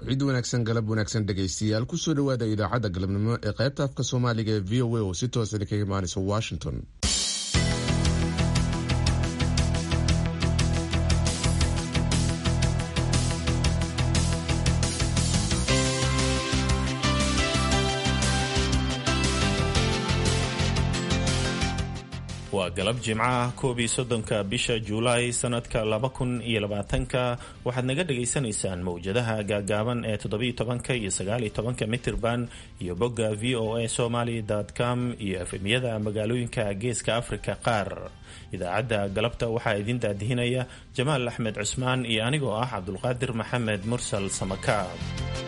cid wanaagsan galab wanaagsan dhegaystayaal kusoo dhawaada idaacadda galabnimo ee qaybta afka Soomaaliga ee VOA oo si toos ah kaga imaanaysa Washington. waa galab jimcaha 31 bisha Juulaay sanadka 2020 waxaad naga dhageysanaysaan mawjadaha gaagaaban ee 17 iyo 19 mitirban iyo bogga voasomali.com iyo efemyada magaalooyinka geeska Afrika qaar. idaacadda galabta waxaa idin daadihinaya Jamaal Axmed Cusmaan iyo anigoo ah Cabdulqaadir Maxamed Mursal Samakaab.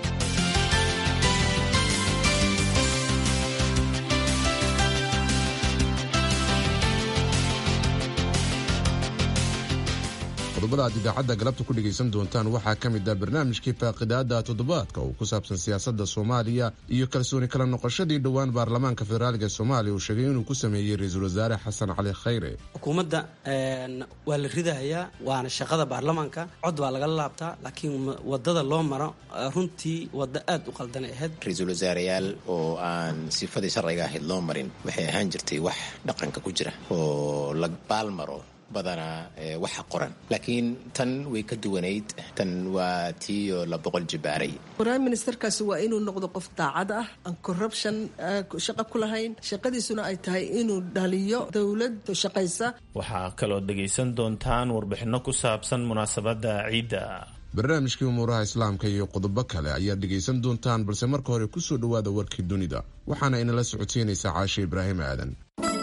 qodobada aad idaacadda galabta ku dhagaysan doontaan waxaa ka mid ah barnaamijkii faaqidaada toddobaadka oo ku saabsan siyaasadda Soomaaliya iyo kalsooni kala noqoshadii dhowaan baarlamaanka federaalka Soomaaliya uu sheegay inuu ku sameeyay ra'iisul wasaare Xasan Cali Khayre. Xukuumadda waa la ridayaa waana shaqada baarlamaanka cod waa laga laabtaa laakiin wadada loo maro runtii wada aad u qaldan ahayd. ra'iisul wasaareyaal oo aan sifadii sharciga ahayd loo marin waxay ahaan jirtay wax dhaqanka ku jira oo la baalmaro badana waxa qoran laakiin tan way ka duwanayd tan waa tiyo la boqol jibaaray. prime ministerkaasi waa inuu noqdo qof daacad ah aan corruption shaqo ku lahayn shaqadiisuna ay tahay inuu dhaliyo dawlad shaqaysa. waxaa kaloo dhagaysan doontaan warbixino ku saabsan munaasabada ciida. barnaamijkii umuuraha islaamka iyo qodobo kale ayaad dhagaysan doontaan balse marka hore kusoo dhawaada warkii dunida waxaana inala socodsiinaysaa Caashe Ibraahim Aadan.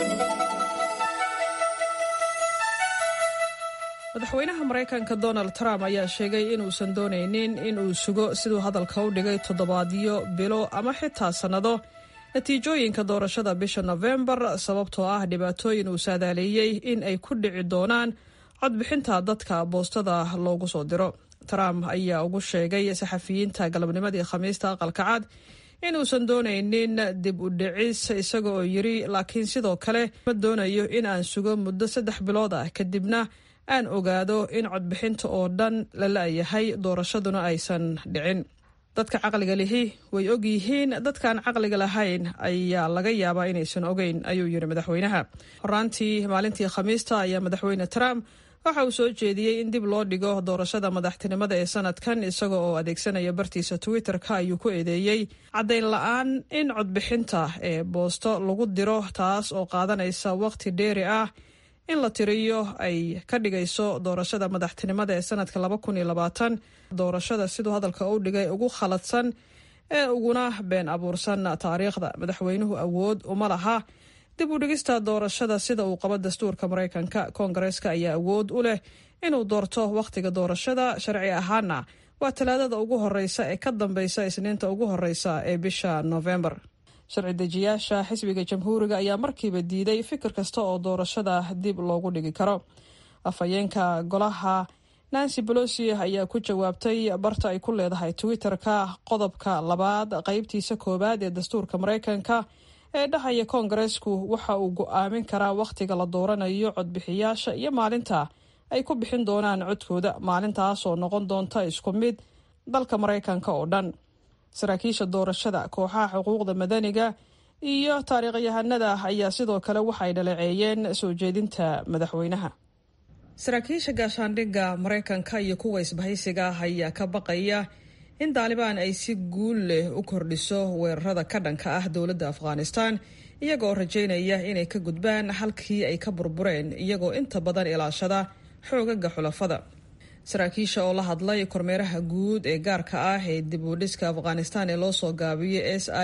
madaxweynaha Mareykanka Donald Trump ayaa sheegay inuusan doonaynin inuu sugo siduu hadalka u dhigay toddobaadyo bilo ama xitaa sannado natiijooyinka doorashada bisha November sababtoo ah dhibaatooyin uu saadaaleeyay in ay ku dhici doonaan codbixinta dadka boostada loogu soo diro. Trump ayaa ugu sheegay saxafiyiinta galabnimadii Khamiista aqalka cad inuusan doonaynin dib u dhicis isaga oo yiri laakiin sidoo kale ma doonayo in aan sugo muddo 3 bilood ah kadibna aan ogaado in codbixinta oo dhan la laayahay doorashaduna aysan dhicin. dadka caqliga lihi way og yihiin dadkaan caqliga lahayn ayaa laga yaabaa inaysan ogeyn ayuu yiri madaxweynaha. horaantii maalintii Khamiista ayaa madaxweyne Trump waxa uu soo jeediyey in dib loo dhigo doorashada madaxtinimada ee sanadkan isaga oo adeegsanaya bartiisa Twitter-ka ayuu ku eedeeyay caddayn la'aan in codbixinta ee boosto lagu diro taas oo qaadanaysa waqti dheeri ah in la tiriyo ay ka dhigayso doorashada madaxtinimada ee sanadka 2020 doorashada sidoo hadalka u dhigay ugu khaladsan ee uguna been abuursan taariikhda. madaxweynuhu awood uma laha dib u dhigista doorashada sida uu qabo dastuurka Mareykanka. Koongareeska ayaa awood u leh inuu doorto waqtiga doorashada sharci ahaana waa talaadada ugu horeysa ee ka dambaysa isniinta ugu horeysa ee bisha November. sharci dejiyaasha xisbiga jamhuuriga ayaa markiiba diiday fikir kasta oo doorashada dib loogu dhigi karo. afhayeenka golaha Nancy Pelosi ayaa ku jawaabtay barta ay ku leedahay Twitter-ka qodobka 2 qaybtiisa 1 ee dastuurka Mareykanka ee dhahaya Koongareesku waxa uu go'aamin karaa waqtiga la dooranayo codbixiyaasha iyo maalinta ay ku bixin doonaan codkooda. maalintaas oo noqon doonta isku mid dalka Mareykanka oo dhan. saraakiisha doorashada kooxaha xuquuqda madaniga iyo taariikhyahanada ayaa sidoo kale waxay dhaleeceeyeen soo jeedinta madaxweynaha. saraakiisha gaashaandhigga Mareykanka iyo kuwa isbahaysiga ayaa ka baqaya in Taliban ay si guul leh u kordhiso weerarada ka dhanka ah dowladda Afghanistan iyagoo rajaynaya inay ka gudbaan halkii ay ka burbureen iyagoo inta badan ilaashada xoogaga xulafada. saraakiisha oo la hadlay kormeeraha guud ee gaarka ah ee dib u dhiska Afghanistan ee loo soo gaabiyay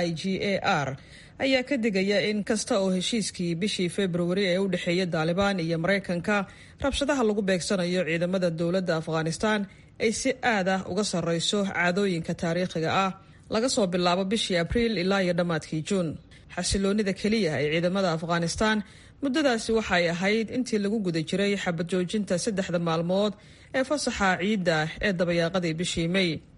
SIGAR ayaa ka digaya in kasta oo heshiiskii bishii February ee u dhaxeeyay Taliban iyo Mareykanka rabshadaha lagu beegsanayo ciidamada dowladda Afghanistan ay si aad ah uga sarreyso caadooyinka taariikhiga ah laga soo bilaabo bishii April ilaa iyo dhamaadkii June. xasiloonida kaliya ee ciidamada Afghanistan muddadaasi waxay ahayd intii lagu guda jiray xabad joojinta 3 maalmood ee fasaxa ciida ee dabayaaqadii bishii May.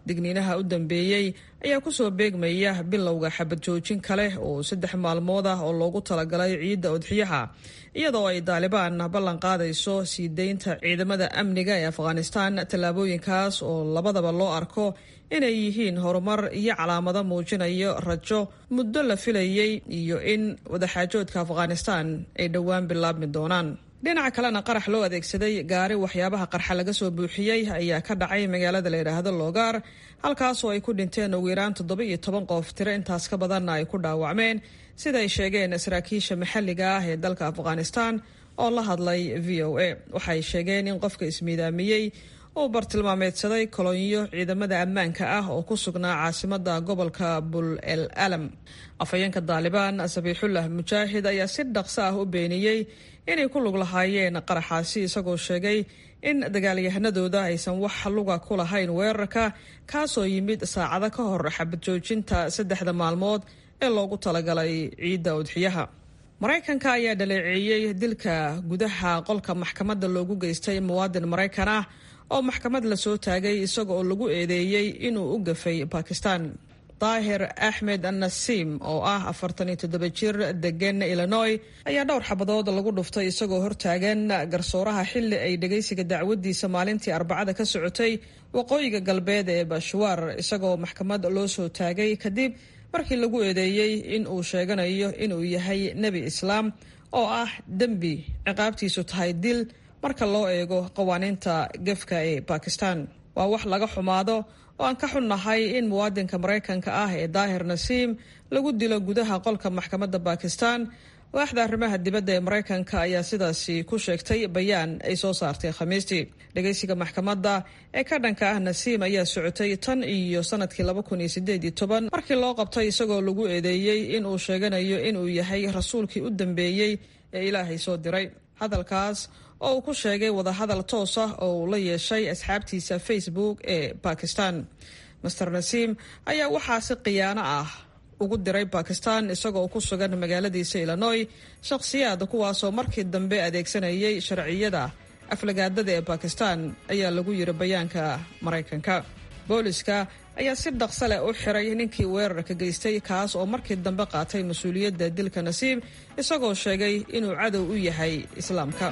digniinaha u dambeeyey ayaa kusoo beegmaya bilowga xabad joojin kale oo 3 maalmood ah oo loogu talagalay ciidda udxiyaha iyadoo ay Taliban ballan qaadayso sii deynta ciidamada amniga ee Afghanistan. Tallaabooyinkaas oo labadaba loo arko inay yihiin horumar iyo calaamado muujinayo rajo muddo la filayay iyo in wadaxaajoodka Afghanistan ay dhowaan bilaabmi doonaan. dhinaca kalena qarax loo adeegsaday gaari waxyaabaha qarxa laga soo buuxiyey ayaa ka dhacay magaalada la yiraahdo Logar, halkaas oo ay ku dhinteen ugu yaraan 17 qof, tiro intaas ka badanna ay ku dhaawacmeen sida ay sheegeen saraakiisha maxalliga ah ee dalka Afghanistan oo la hadlay VOA. waxay sheegeen in qofka ismiidaamiyey uu bartilmaameedsaday kolonyo ciidamada ammaanka ah oo ku sugnaa caasimada gobolka Bul El Alam. afhayeenka Taliban Zabihullah Mujahid ayaa si dhaqso ah u beeniyey inay ku lug lahaayeen qaraxaasi, isagoo sheegay in dagaalyahanadooda aysan wax luga ku lahayn weerarka kaasoo yimid saacado ka hor xabad joojinta 3 maalmood ee loogu talagalay ciidda udxiyaha. Mareykanka ayaa dhaleeceeyey dilka gudaha qolka maxkamadda loogu geystay muwaadin Mareykan ah oo maxkamad la soo taagay isaga oo lagu eedeeyey inuu u gafay Pakistan. Tahir Ahmed Nassim oo ah 47 jir degan Illinois ayaa dhowr xabadood lagu dhuftay isagoo hortaagan garsooraha xilli ay dhageysiga dacwadiisa maalintii Arbacada ka socotay waqooyiga galbeed ee Peshawar, isagoo maxkamad loo soo taagay kadib markii lagu eedeeyey in uu sheeganayo inuu yahay nebi islaam oo ah dembi ciqaabtiisu tahay dil marka loo eego qawaaniinta gefka ee Pakistan. waa wax laga xumaado oo aan ka xunnahay in muwaadinka Mareykanka ah ee Tahir Nassim lagu dilo gudaha qolka maxkamadda Pakistan. waaxda arrimaha dibadda ee Mareykanka ayaa sidaasi ku sheegtay bayaan ay soo saartay Khamiistii. dhageysiga maxkamadda ee ka dhanka ah Nassim ayaa socotay tan iyo sanadkii 2018 markii loo qabtay isagoo lagu eedeeyey in uu sheeganayo inuu yahay rasuulkii u dambeeyey ee Ilaahay soo diray. hadalkaas oo uu ku sheegay wadahadal toos ah oo uu la yeeshay asxaabtiisa Facebook ee Pakistan. Mr. Nassim ayaa waxaa si khiyaano ah ugu diray Pakistan isagoo ku sugan magaaladiisa Illinois shakhsiyaad kuwaasoo markii dambe adeegsanayay sharciyada aflagaadada ee Pakistan, ayaa lagu yiri bayaanka Mareykanka. booliska ayaa si dhaqso leh u xiray ninkii weerarka geystay, kaas oo markii dambe qaatay mas'uuliyadda dilka Nassim isagoo sheegay inuu cadow u yahay islaamka.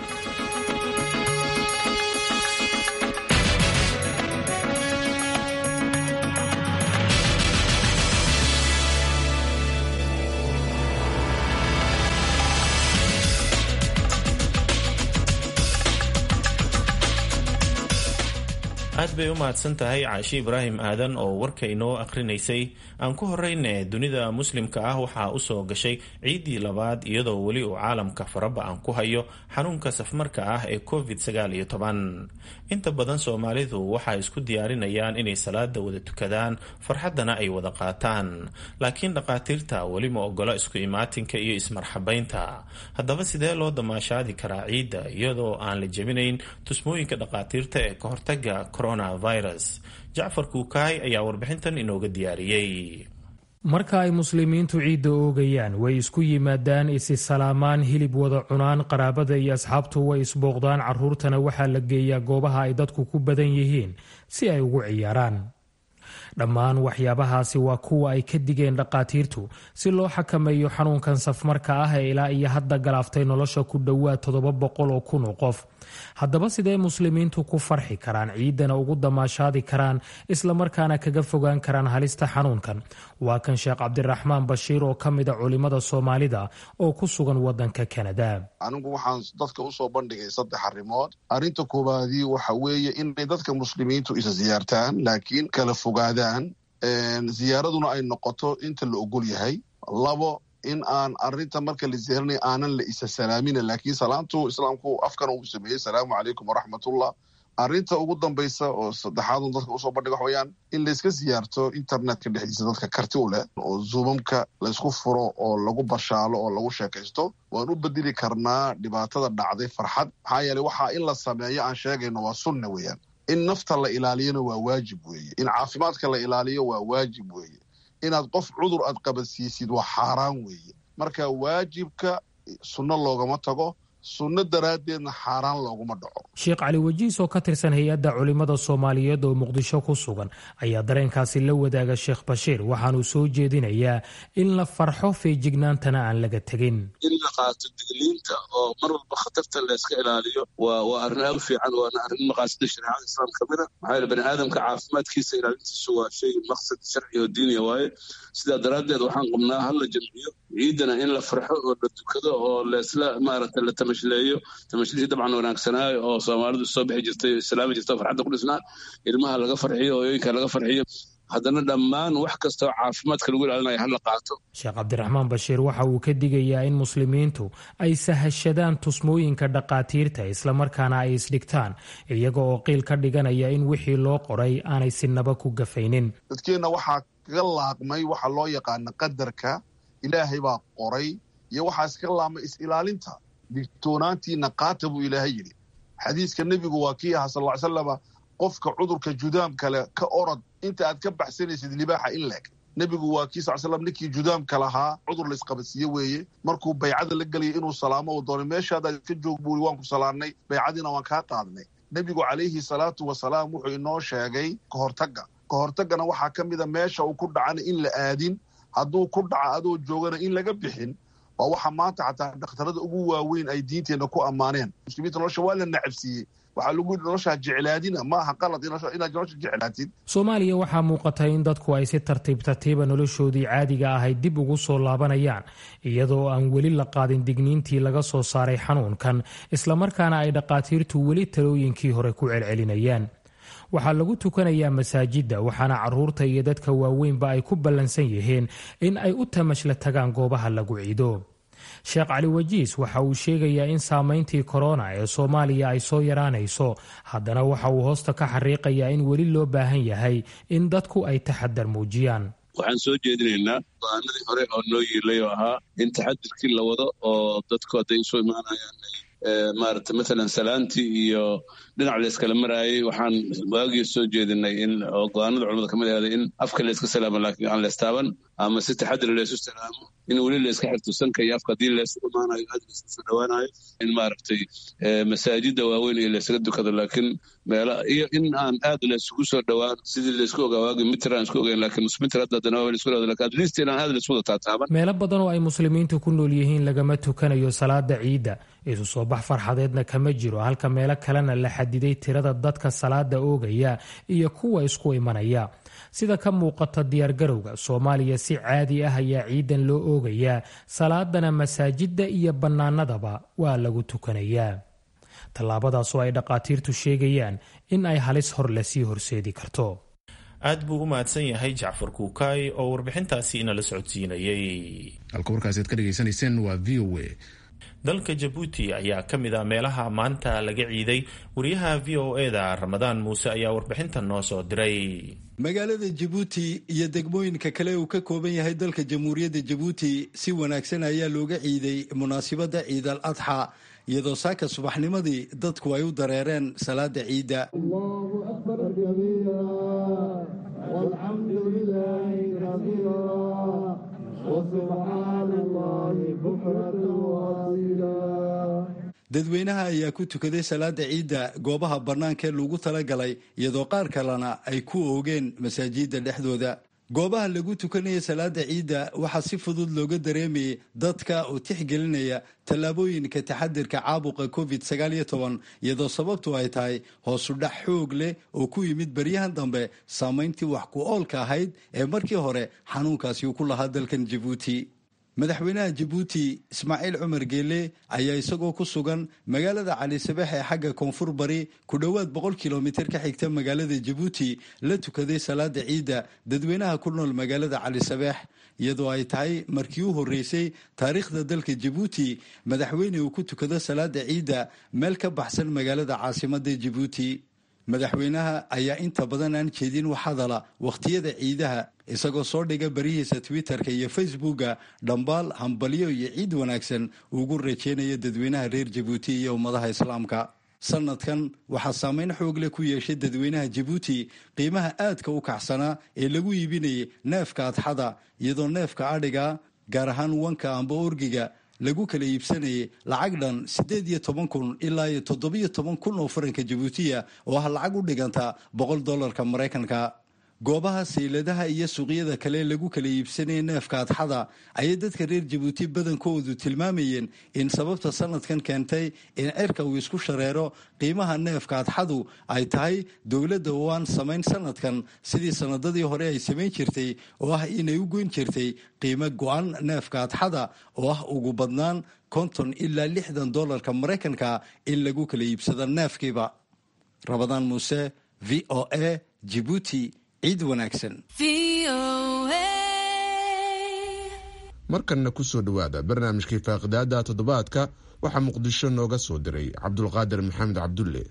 aad bay u mahadsan tahay Caashi Ibraahim Aadan oo warka inoo akhrinaysay. aan ku horeyne dunida muslimka ah waxaa u soo gashay ciidii labaad iyadoo weli uu caalamka faraba aan ku hayo xanuunka safmarka ah ee COVID-19. inta badan Soomaalidu waxay isku diyaarinayaan inay salaada wada tukadaan, farxadana ay wada qaataan, laakiin dhaqaatiirta weli ma ogola isku imaatinka iyo ismarxabaynta. haddaba sidee loo damaashaadi karaa ciidda iyadoo aan la jebinayn tusmooyinka dhaqaatiirta ee ka hortaga coronavirus? Jacfar Kuukay ayaa warbixintan inooga diyaariyey. marka ay muslimiintu ciidda oogayaan way isku yimaadaan, isi salaamaan, hilib wada cunaan, qaraabada iyo asxaabtu way isbooqdaan, carruurtana waxaa la geeyaa goobaha ay dadku ku badan yihiin si ay ugu ciyaaraan. dhammaan waxyaabahaasi waa kuwa ay ka digeen dhaqaatiirtu si loo xakameeyo xanuunkan safmarka ah ee ilaa iyo hadda galaaftay nolosha ku dhowaad 700,000 oo qof. haddaba sidee muslimiintu ku farxi karaan, ciidana ugu damaashaadi karaan, islamarkaana kaga fogaan karaan halista xanuunkan? waa kan Sheekh Cabdiraxmaan Bashiir oo ka mida culimada Soomaalida oo ku sugan wadanka Kanada. anigu waxaan dadka usoo bandhigay 3 arrimood. arrinta koowaadii waxa weeye inay dadka muslimiintu isa ziyaartaan laakiin kala fogaadaan, ziyaaraduna ay noqoto inta la ogol yahay. 2, in aan arinta marka la ziyaaranay aanan la isa salaamina, laakiin salaamtu islaamku afkana uu sameeyey salaamu calaykum waraxmatullah. arrinta ugu dambaysa oo saddexaadun dadka usoo bandhiga wax weeyaan in layska siyaarto internetka dhexdiisa dadka karti u leh oo zoomamka laysku furo oo lagu bashaalo oo lagu sheekaysto. waan u bedeli karnaa dhibaatada dhacday farxad, maxaa yeeley waxaa in la sameeyo aan sheegayno waa sunna weeyaan. in nafta la ilaaliyona waa waajib weeye, in caafimaadka la ilaaliyo waa waajib weeye, inaad qof cudur aad qabadsiisid waa xaaraan weeye. marka waajibka sunno loogama tago, sunno daraaddeedna xaaraan looguma dhaco. sheekh cali wajiis oo ka tirsan hay-adda culimmada soomaaliyeed oo muqdisho ku sugan ayaa dareenkaasi la wadaaga sheekh bashiir waxaanuu soo jeedinayaa in la farxo feejignaantana aan laga tegin. in la qaato digniinta oo mar walba khatarta layska ilaaliyo waa arrin aad u fiican, waana arrin maqaasida shareecada islaam ka mid a. maxaa yeele bani aadamka caafimaadkiisa ilaalintiisu waa shay maqsad sharci oo diiniya waaye. sidaa daraaddeed waxaan qabnaa hala jamciyo ciidana in la farxo oo la dukado oo leesla maaragta la tamashleeyo. tamashlihi dabcan wanaagsanaayo oo soomaalidu soo bixi jirtay islaami jirta farxadda ku dhisnaa. ilmaha laga farxiyo, hooyooyinka laga farxiyo. haddana dhammaan wax kasta oo caafimaadka lagu ilaalinayo hala qaato. sheekh cabdiraxmaan bashiir waxa uu ka digayaa in muslimiintu ay sahashadaan tusmooyinka dhaqaatiirta islamarkaana ay isdhigtaan iyaga oo qiil ka dhiganaya in wixii loo qoray aanay sinaba ku gafaynin. dadkeenna waxaa kaga laaqmay waxa loo yaqaana qadarka ilaahay baa qoray iyo waxaa iskaga laaqmay is-ilaalinta. digtoonaantiina qaata buu ilaahay yidhi. xadiiska nebigu waa kii ahaa sal ly slama qofka cudurka judaam kale ka orod inta aad ka baxsanaysid libaaxa in leeg. nebigu waa kii sal slam ninkii judaamka lahaa cudur laysqabadsiiye weeye markuu baycada la gelaya inuu salaamo uu doonay meeshaadaad iska joog buuri waan ku salaannay baycadiina waan kaa qaadnay. nebigu calayhi salaatu wasalaam wuxuu inoo sheegay kahortaggana waxaa ka mida meesha uu ku dhacana in la aadin, hadduu ku dhaca adoo joogana in laga bixin. waa waxa maanta xataa dhakhtarada ugu waaweyn ay diinteenna ku ammaaneen. muslimiinta nolosha waa la nacabsiiyey, waxaa lagu yidhi noloshaa jeclaadina ma aha qalad inaad nolosha jeclaatid. soomaaliya waxaa muuqata in dadku ay si tartiiba noloshoodii caadiga ahayd dib ugu soo laabanayaan iyadoo aan weli la qaadin digniintii laga soo saaray xanuunkan, islamarkaana ay dhaqaatiirtu weli talooyinkii hore ku celcelinayaan. waxaa lagu tukanayaa masaajidda, waxaana carruurta iyo dadka waaweynba ay ku ballansan yihiin in ay u tamashla tagaan goobaha lagu ciido. sheekh cali wajiis waxa uu sheegayaa in saamayntii korona ee soomaaliya ay soo yaraanayso, haddana waxa uu hoosta ka xariiqayaa in weli loo baahan yahay in dadku ay taxadar muujiyaan. waxaan soo jeedinaynaa go-aanadii hore oo noo yiilay oo ahaa in taxadirkii la wado oo dadku hadday soo imaanayaan maaragta maalan salaantii iyo dhinac layskala maraayay. waxaan waagii soo jeedinay in oo go-aanada culamada kamid ahaaday in afka layska salaamo laakiin aan leestaaban, ama si taxadir laysu salaamo, in weli layska xirto sanka iyo afka haddii laysu imaanayo aad laysu soo dhawaanayo, in maaragtay masaajida waaweyn iyo laysaga dukado, laakiin meela iyo in aan aad laysugu soo dhawaan sidii laysku ogaa waagii mitir aan isku ogeyn, laakiin nus mitir hadda haddana waa laysku dhawada, laakiin at least inaan aad laysu wada taataaban. meelo badan oo ay muslimiintu ku nool yihiin lagama tukanayo salaada ciidda, isu soo bax farxadeedna kama jiro, halka meelo kalena la xadiday tirada dadka salaada oogaya iyo kuwa isku imanaya. sida ka muuqata diyaargarowga soomaaliya si caadi ah ayaa ciidan loo oogayaa, salaadana masaajidda iyo bannaanadaba waa lagu tukanayaa. tallaabadaasoo ay dhaqaatiirtu sheegayaan in ay halis hor lasii horseedi karto. aad buu u mahadsan yahay jacfar kuukaay oo warbixintaasi inala socodsiinayay. halka warkaasi aad ka dhegaysanayseen waa v o a. dalka jabuuti ayaa ka mid ah meelaha maanta laga ciiday. wariyaha v o eda ramadaan muuse ayaa warbixintan noo soo diray. magaalada jabuuti iyo degmooyinka kale uu ka kooban yahay dalka jamhuuriyadda jabuuti si wanaagsan ayaa looga ciiday munaasabadda ciid al adxa, iyadoo saaka subaxnimadii dadku ay u dareereen salaada ciidda. dadweynaha ayaa ku tukaday salaada ciidda goobaha bannaankaee lagu talagalay, iyadoo qaar kalena ay ku oogeen masaajidda dhexdooda. goobaha lagu tukanaya salaada ciidda waxaa si fudud looga dareemayay dadka oo tixgelinaya tallaabooyinka taxadirka caabuqa covid-19, iyadoo sababtu ay tahay hoosudhac xoog leh oo ku yimid baryahan dambe saamayntii wax ku oolka ahayd ee markii hore xanuunkaasi uu ku lahaa dalkan jabuuti. madaxweynaha jabuuti ismaaciil cumar geele ayaa isagoo ku sugan magaalada cali sabeex ee xagga koonfur bari ku dhowaad 100 kilomitir ka xigta magaalada jabuuti la tukaday salaada ciidda dadweynaha ku nool magaalada cali sabeex, iyadoo ay tahay markii u horreysay taariikhda dalka jabuuti madaxweyne uu ku tukado salaada ciidda meel ka baxsan magaalada caasimadda jabuuti. madaxweynaha ayaa inta badan aan jeedin wax hadala wakhtiyada ciidaha, isagoo soo dhiga barihiisa twitterka iyo facebooka dhambaal hambalyo iyo ciid wanaagsan ugu rajeynaya dadweynaha reer jabuuti iyo ummadaha islaamka. sanadkan waxaa saameyn xoog leh ku yeeshay dadweynaha jabuuti qiimaha aadka u kacsanaa ee lagu iibinayay neefka adxada, iyadoo neefka adhiga gaar ahaan wanka amba orgiga lagu kala iibsanayay lacag dhan 18,000 ilaa 17,000 oo faranka jabuutiya oo ah lacag u dhiganta $100 Maraykanka. goobaha sayladaha iyo suuqyada kale lagu kala iibsanaya neefka adxada ayay dadka reer Jabuuti badankoodu tilmaamayeen in sababta sanadkan keentay in cirka uu isku shareero qiimaha neefka adxadu ay tahay dowladda waan samayn sanadkan sidii sanadadii hore ay samayn jirtay oo ah inay u goyn jirtay qiimo go'an neefka adxada oo ah ugu badnaan $50 ilaa $60 Maraykanka in lagu kala iibsado neefkiiba. Rabadaan Muuse, VOA, Djibouti. ciid wanaagsan. markanna ku soo dhowaada barnaamijkii faaqidaada toddobaadka waxaa muqdisho nooga soo diray cabdulqaadir maxamed cabdulle.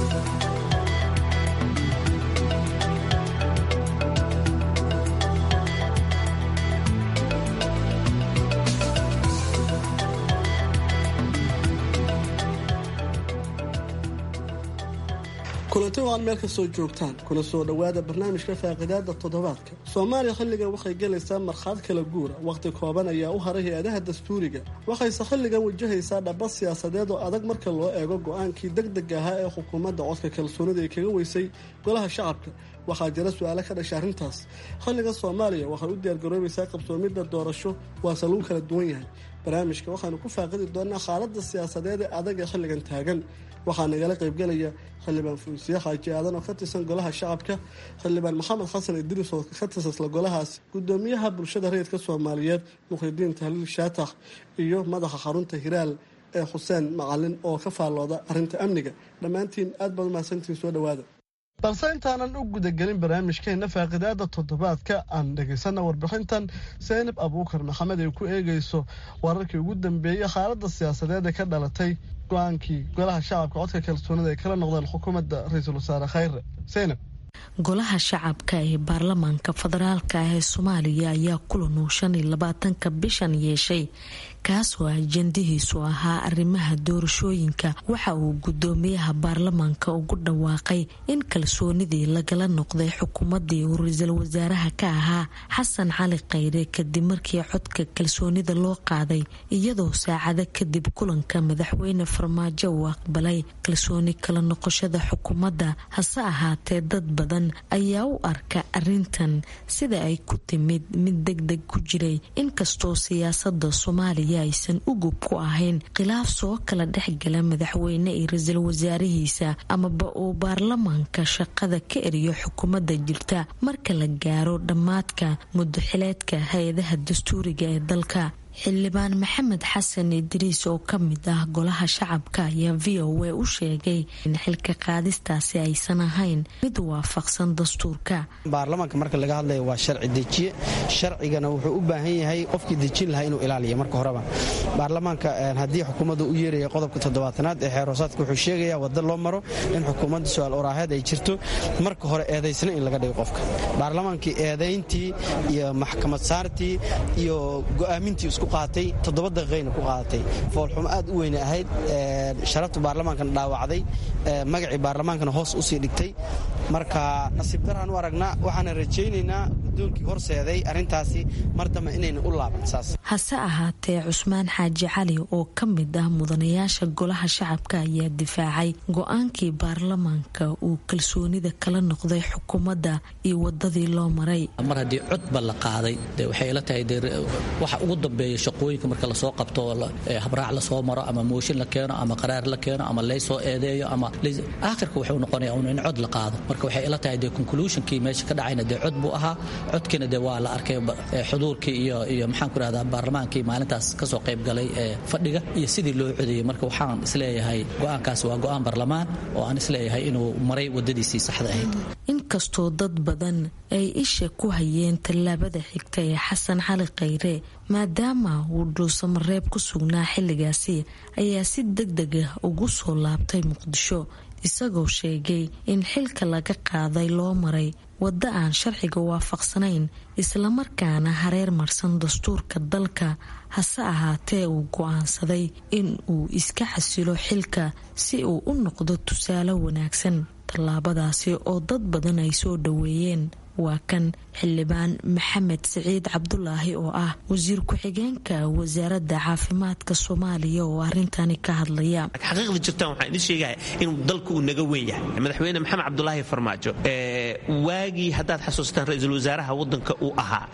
kulanti waan meel ka soo joogtaan kuna soo dhowaada barnaamijka faaqidaada toddobaadka. Soomaaliya xilligan waxay galaysaa marxalad kala guura, waqti kooban ayaa u haray hay-adaha dastuuriga, waxayse xilligan wajahaysaa dhaba siyaasadeed oo adag marka loo eego go-aankii degdega ahaa ee xukuumadda codka kalsoonida ay kaga weysay golaha shacabka. waxaa jira su-aalo ka dhasha arrintaas. xilligan Soomaaliya waxay u diyaargaroobaysaa qabsoomidda doorasho, waase lagu kala duwan yahay. barnaamijka waxaanu ku faaqidi doonaa xaaladda siyaasadeed ee adag ee xilligan taagan. waxaa nagala qaybgelaya xildhibaan Fuusiye Xaaji Aadan oo ka tirsan golaha shacabka, xildhibaan Maxamed Xasan Idriis oo ka tirsan golahaas, gudoomiyaha bulshada rayidka Soomaaliyeed Mukhridiin Tahliil Shaatax iyo madaxa xarunta Hiraal ee Xuseen Macalin oo ka faallooda arrinta amniga. dhammaantiin aad baad mahadsantiin, soo dhowaada. balse intaanan u gudagelin barnaamijkeena faaqidaada toddobaadka aan dhegaysana warbixintan Zaynab Abuukar Maxamed ay ku eegayso wararkii ugu dambeeyay xaaladda siyaasadeed ee ka dhalatay go-aankii golaha shacabka codka kalsoonida ay kala noqdeen xukuumadda ra-iisul wasaare Khayre. Zaynab. golaha shacabka ee baarlamaanka federaalka ee Soomaaliya ayaa kulan 25 bishan yeeshay kaasoo ajandihiisu ahaa arrimaha doorashooyinka. waxa uu gudoomiyaha baarlamaanka ugu dhawaaqay in kalsoonidii lagala noqday xukuumaddii uu ra-iisul wasaaraha ka ahaa Xasan Cali Khayre kadib markii codka kalsoonida loo qaaday, iyadoo saacado kadib kulanka madaxweyne Farmaajo uu aqbalay kalsooni kala noqoshada xukuumadda. hase ahaatee dad badan ayaa u arka arrintan sida ay ku timid mid degdeg ku jiray, inkastoo siyaasada Soomaaliya aysan ugub ku ahayn khilaaf soo kala dhexgala madaxweyne iyo ra-iisul wasaarihiisa amaba uu baarlamaanka shaqada ka eriyo xukuumadda jirta marka la gaaro dhammaadka muddo xileedka hay-adaha dastuuriga ee dalka. xildhibaan Maxamed Xasan Idriis oo ka mid ah golaha shacabka ayaa VOA u sheegay in xilka qaadistaasi aysan ahayn mid waafaqsan dastuurka. baarlamaanka marka laga hadlayo waa sharci dejiye, sharcigana wuxuu u baahan yahay qofkii dejin lahaa inuu ilaaliyo marka horeba. baarlamaanka haddii xukuumaddu u yeeraya qodobka 7aad ee xeeroosaadka wuxuu sheegayaa wada loo maro in xukuumadda su'aal oraaheed ay jirto marka hore eedaysna in laga dhigo qofka. baarlamaankii eedayntii iyo maxkamad saartii iyo go'aamintii qaatay 7 daqiiqayna ku qaadatay. foolxumo aad u weyn ahayd, sharafta baarlamaankana dhaawacday, magacii baarlamaankana hoos u sii dhigtay. marka nasiib daraan u aragnaa, waxaana rajaynaynaa gudoonkii horseeday arrintaasi mar dambe inayna u laaban saas. hase ahaatee Cusmaan Xaaji Cali oo ka mid ah mudanayaasha golaha shacabka ayaa difaacay go-aankii baarlamaanka uu kalsoonida kala noqday xukuumadda iyo wadadii loo maray. mar haddii codba la qaaday waxay ila tahay waxa ugu dambeeya shaqooyinka marka lasoo qabto habraac lasoo maro ama mooshin la keeno ama qaraar la keeno ama laysoo eedeeyo ama aakhirka wuxuu noqonayaa in cod la qaado. marka waxay ila tahay conclusionkii meesha ka dhacayna cod buu ahaa. codkiina waa la arkay xuduurkii iyo maxaan ku rahdaa baarlamaankii maalintaas kasoo qayb galay fadhiga iyo sidii loo codeeyay. marka waxaan isleeyahay go-aankaas waa go-aan baarlamaan oo aan isleeyahay inuu maray wadadiisii saxda ahayd. inkastoo dad badan ay isha ku hayeen tallaabada xigta ee Xasan Cali Khayre maadaama uu dhuusamareeb ku sugnaa xilligaasi, ayaa si degdeg ah ugu soo laabtay Muqdisho isagoo sheegay in xilka laga qaaday loo maray waddo aan sharciga waafaqsanayn islamarkaana hareer marsan dastuurka dalka. hase ahaatee uu go'aansaday in uu iska xasilo xilka si uu u noqdo tusaale wanaagsan. tallaabadaasi oo dad badan ay soo dhaweeyeen. waa kan xildhibaan maxamed siciid cabdulaahi oo ah wasiir ku-xigeenka wasaaradda caafimaadka soomaaliya oo arrintani ka hadlaya. xaqiiqda jirtaan waxaan idin sheegaya inuu dalku uu naga weyn yahay. madaxweyne maxamed cabdulaahi farmaajo waagii haddaad xasuustaan ra-iisul wasaaraha wadanka uu ahaa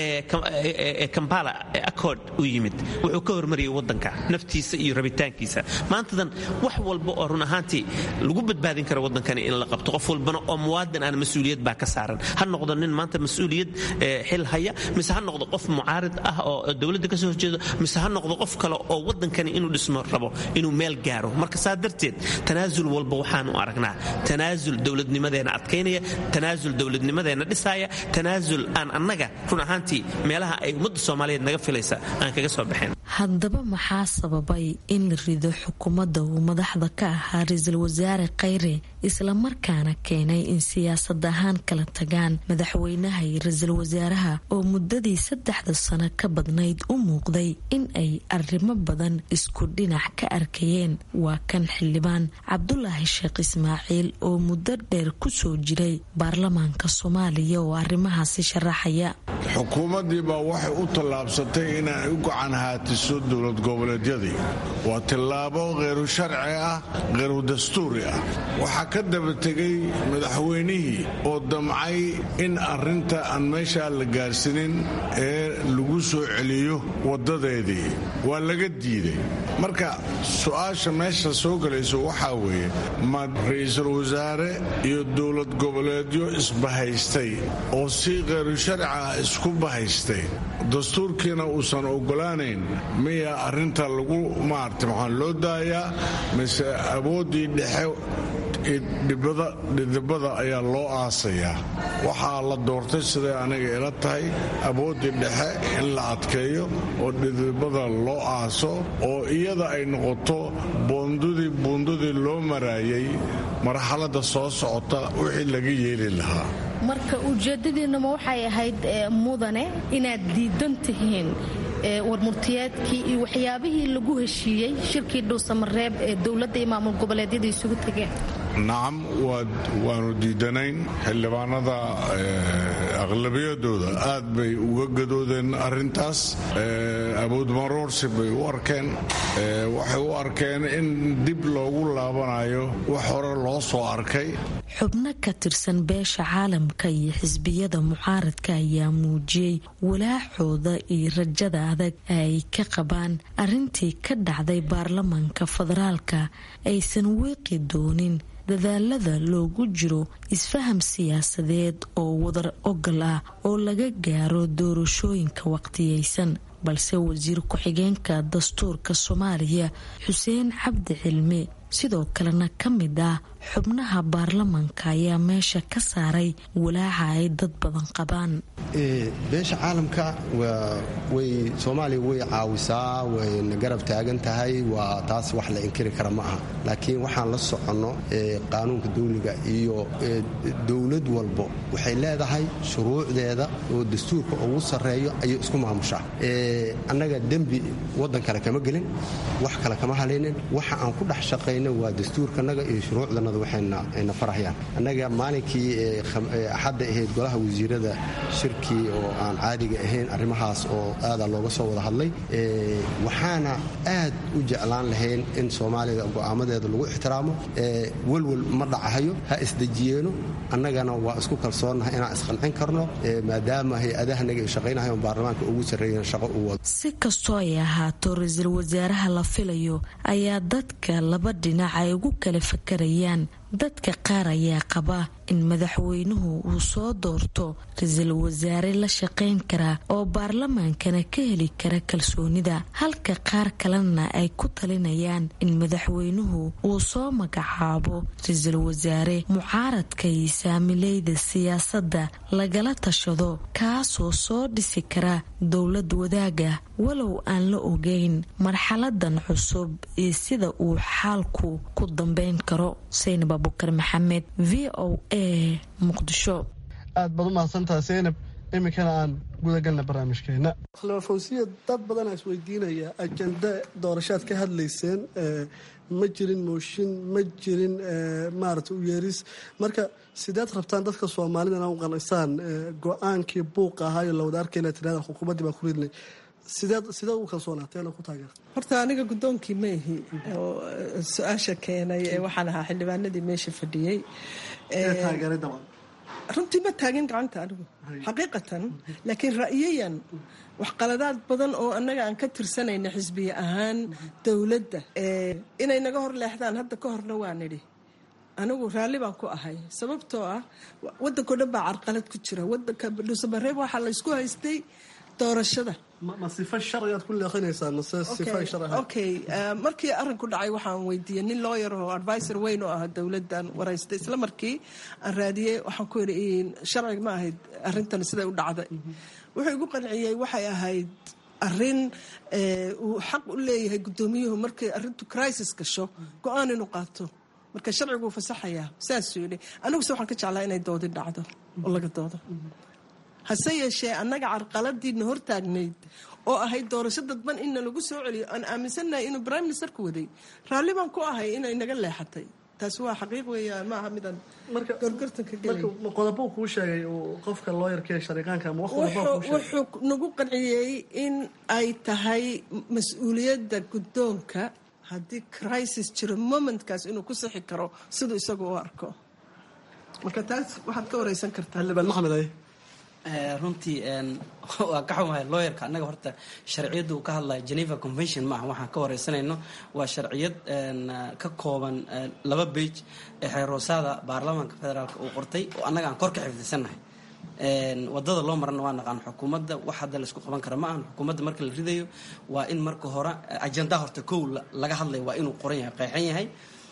Kampala accord u yimid wuxuu ka hormariyay wadanka naftiisa iyo rabitaankiisa. maantadan wax walba oo run ahaantii lagu badbaadin karo wadankani in la qabto qof walbana oo muwaadin aan mas-uuliyad baa ka saaran. ha noqdo nin maanta mas-uuliyad xil haya, mise ha noqdo qof mucaarid ah oo dowladda ka soo horjeedo, mise ha noqdo qof kale oo wadankani inuu dhismo rabo inuu meel gaaro. marka saa darteed tanaasul walba waxaanu aragnaa tanaasul dowladnimadeena adkaynaya, tanaasul dowladnimadeena dhisaya, tanaasul aan annaga run ahaantii meelaha ay ummadda soomaaliyeed naga filaysa aan kaga soo baxeen. haddaba maxaa sababay in la rido xukuumadda uu madaxda ka ahaa ra-iisul wasaare khayre islamarkaana keenay in siyaasad ahaan kala tagaan madaxweynaha iyo ra-iisul wasaaraha oo muddadii 3 sano ka badnayd u muuqday in ay arrimo badan isku dhinac ka arkayeen? waa kan xildhibaan cabdulaahi sheekh ismaaciil oo muddo dheer ku soo jiray baarlamaanka soomaaliya oo arrimahaasi sharaxaya. xukuumaddii baa waxay u tallaabsatay inay u gacan haatiso dowlad goboleedyadii. waa tillaabo kheyru sharci ah, kheyru dastuuri ah. waxaa ka daba tegay madaxweynihii oo damcay in arrinta aan meeshaa la gaarsanin ee lagu soo celiyo waddadeedii. waa laga diiday. marka su-aasha meesha soo galayso waxaa weeye ma ra-iisul wasaare iyo dowlad goboleedyo isbahaystay oo si kheyru sharci ah isku bahaystay, dastuurkiina uusan ogolaanayn, miyaa arrinta lagu maxaa loo daayaa mise awooddii dhexe dhidibada ayaa loo aasayaa? waxaa la doortay siday aniga ila tahay awooddii dhexe in la adkeeyo oo dhidibada loo aaso oo iyada ay noqoto buundadii loo maraayay marxaladda soo socota wixii laga yeeli lahaa. marka ujeedadiinama waxay ahayd mudane inaad diidan tihiin warmurtiyeedkii iyo waxyaabihii lagu heshiiyey shirkii dhuusamareeb ee dowladda iyo maamul goboleedyada isugu tageen? nacam, waanu diidanayn. xildhibaanada aqlabiyadooda aad bay uga gadoodeen arrintaas. awoodmaroorsi bay u arkeen. waxay u arkeen in dib loogu laabanayo wax hore loo soo arkay. xubno ka tirsan beesha caalamka iyo xisbiyada mucaaradka ayaa muujiyey walaacooda iyo rajada adag ay ka qabaan arrintii ka dhacday baarlamaanka federaalka aysan weeqi doonin dadaalada loogu jiro isfaham siyaasadeed oo wadar ogol ah oo laga gaaro doorashooyinka waqtiyeysan. balse wasiir ku-xigeenka dastuurka soomaaliya xuseen cabdi cilmi sidoo kalena ka mid ah xubnaha baarlamaanka ayaa meesha ka saaray walaaca ay dad badan qabaan. beesha caalamka soomaaliya way caawisaa, wayna garab taagan tahay. waa taas wax la inkiri kara ma aha. laakiin waxaan la soconno qaanuunka dawliga iyo dowlad walbo waxay leedahay shuruucdeeda oo dastuurka ugu sarreeyo ayay isku maamushaa. annaga dembi waddan kale kama gelin, wax kale kama halaynin. waxa aan ku dhex shaqayna waa dastuurkanaga iyo shuruucdanada waxayna farahayaan. annaga maalinkii axadda ahayd golaha wasiirada shirkii oo aan caadiga ahayn arrimahaas oo aadaa looga soo wada hadlay. waxaana aad u jeclaan lahayn in soomaalida go'aamadeeda lagu ixtiraamo. welwel ma dhacahayo, ha isdejiyeeno. annagana waa isku kalsoonnahay inaan isqancin karno maadaama hay-adahanaga ay shaqaynahayo baarlamaanka ugu sarreeyana shaqo u wado. si kastoo ay ahaato ra-iisul wasaaraha la filayo ayaa dadka laba dhinac ay ugu kala fakarayaan. dadka qaar ayaa qaba in madaxweynuhu uu soo doorto ra-iisul wasaare la shaqayn kara oo baarlamaankana ka heli kara kalsoonida, halka qaar kalena ay ku talinayaan in madaxweynuhu uu soo magacaabo ra-iisul wasaare mucaaradka iyo saamileyda siyaasadda lagala tashado, kaasoo soo dhisi kara dowlad wadaaga. walow aan la ogeyn marxaladan cusub iyo sida uu xaalku ku dambeyn karo. bukar maxamed, v o a, muqdisho. aad baad u mahadsantaha seynab. iminkana aan gudagalna barnaamijkeena. khilafawsiya dad badana isweydiinaya ajenda doorashaad ka hadlayseen ma jirin mooshin ma jirin maarata u yeeris marka sideed rabtaan dadka soomaalida inaa u qanacsaan go-aankii buuqa ahaayo lawada arkayna tirada xukuumaddii baa ku ridnay sideed u kalsoonaateena ku taageerta horta aniga guddoonkii ma ihi oo su-aasha keenay waxaan ahaa xildhibaanadii meesha fadhiyey taageeray dabcan runtii ma taagin gacanta anigu xaqiiqatan laakiin ra'yiyan wax qaladaad badan oo annaga aan ka tirsanayna xisbiye ahaan dowladda inay naga hor leexdaan hadda ka horna waa nidhi anigu raalli baan ku ahay sababtoo ah waddankao dhan baa carqalad ku jira waddanka dhuusamareeb waxaa laysku haystay doorashada ma sifa sharcigaad ku leexinaysaa mase sifa sharci okay markii arrinku dhacay waxaan weydiiyey nin lawyer oo advisor weyn oo ah dowladdan waraystay isla markii aan raadiyey waxaan ku yidhi sharciga ma ahayd arrintan siday u dhacday wuxuu igu qanciyey waxay ahayd arrin uu xaq u leeyahay guddoomiyuhu markay arrintu crisis gasho go-aan inuu qaato marka sharcigu uu fasaxayaa saasuu yidhi aniguse waxaan ka jeclaa inay doodi dhacdo oo laga doodo hase yeeshee annaga carqaladiina hortaagnayd oo ahayd doorasho dadban inna lagu soo celiyo aan aaminsannahay inuu prime ministerku waday raalli baan ku ahay inay naga leexatay taasi waa xaqiiq weeya ma aha midaan gorgortanka gelay qodobo kuu sheegay qofka looyarka shariiqaanka ama wuxuu nagu qanciyey in ay tahay mas-uuliyadda guddoonka haddii crisis jiro momentkaas inuu ku sixi karo siduu isagu u arko marka taas waxaad ka wareysan kartaa xildhibaan maxamed ay runtii waa ka xumahay looyarka annaga horta sharciyadda uu ka hadlaya Geneva Convention maaha waxaan ka wareysanayno waa sharciyad ka kooban 2 page ee xeeroosaada baarlamaanka federaalka uu qortay oo annaga aan kor ka xifdisanahay wadada loo marana waa naqaan xukuumadda wax hadda la isku qaban kara ma ahan xukuumadda marka la ridayo waa in marka hore ajenda horta kow laga hadlayo waa inuu qoran yahay qeexan yahay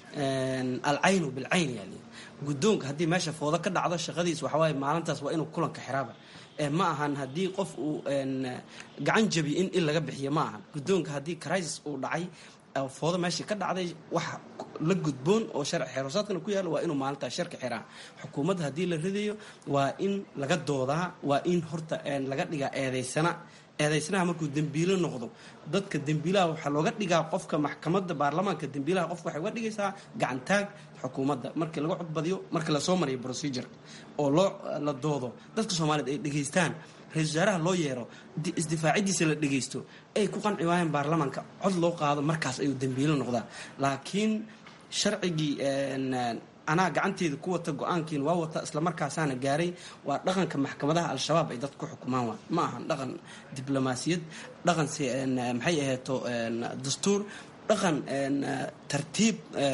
alcaynu bilcayn yani guddoonka haddii meesha foodo ka dhacdo shaqadiis waxa waaye maalintaas waa inuu kulanka xiraaba ma ahan haddii qof uu gacan jabi in laga bixiyo ma ahan guddoonka haddii crisis uu dhacay foodo meeshii ka dhacday wax la gudboon oo sharci xeeroosaadkana ku yaalo waa inuu maalintaas sharci xiraa xukuumadda haddii la ridayo waa in laga doodaa waa in horta laga dhigaa eedaysanaha markuu dembiilo noqdo dadka dembiilaha waxaa looga dhigaa qofka maxkamadda baarlamaanka dembiilaha qofka waxay uga dhigaysaa gacantaag xukuumadda markii laga codbadiyo markii lasoo mariyo procedure oo la doodo dadka soomaaliyeed ay dhegaystaan ra-isul wasaaraha loo yeero isdifaacidiisa la dhegaysto ay ku qanci waayeen baarlamaanka cod loo qaado markaas ayuu dembiilo noqdaa laakiin sharcigii anaa gacanteeda ku wata go-aankiin waa wata islamarkaasaana gaaray waa dhaqanka maxkamadaha al-shabaab ay dadku ku xukumaan waa ma ahan dhaqan diblomaasiyad dhaqan maxay ahayto dastuur dhaqan tartiib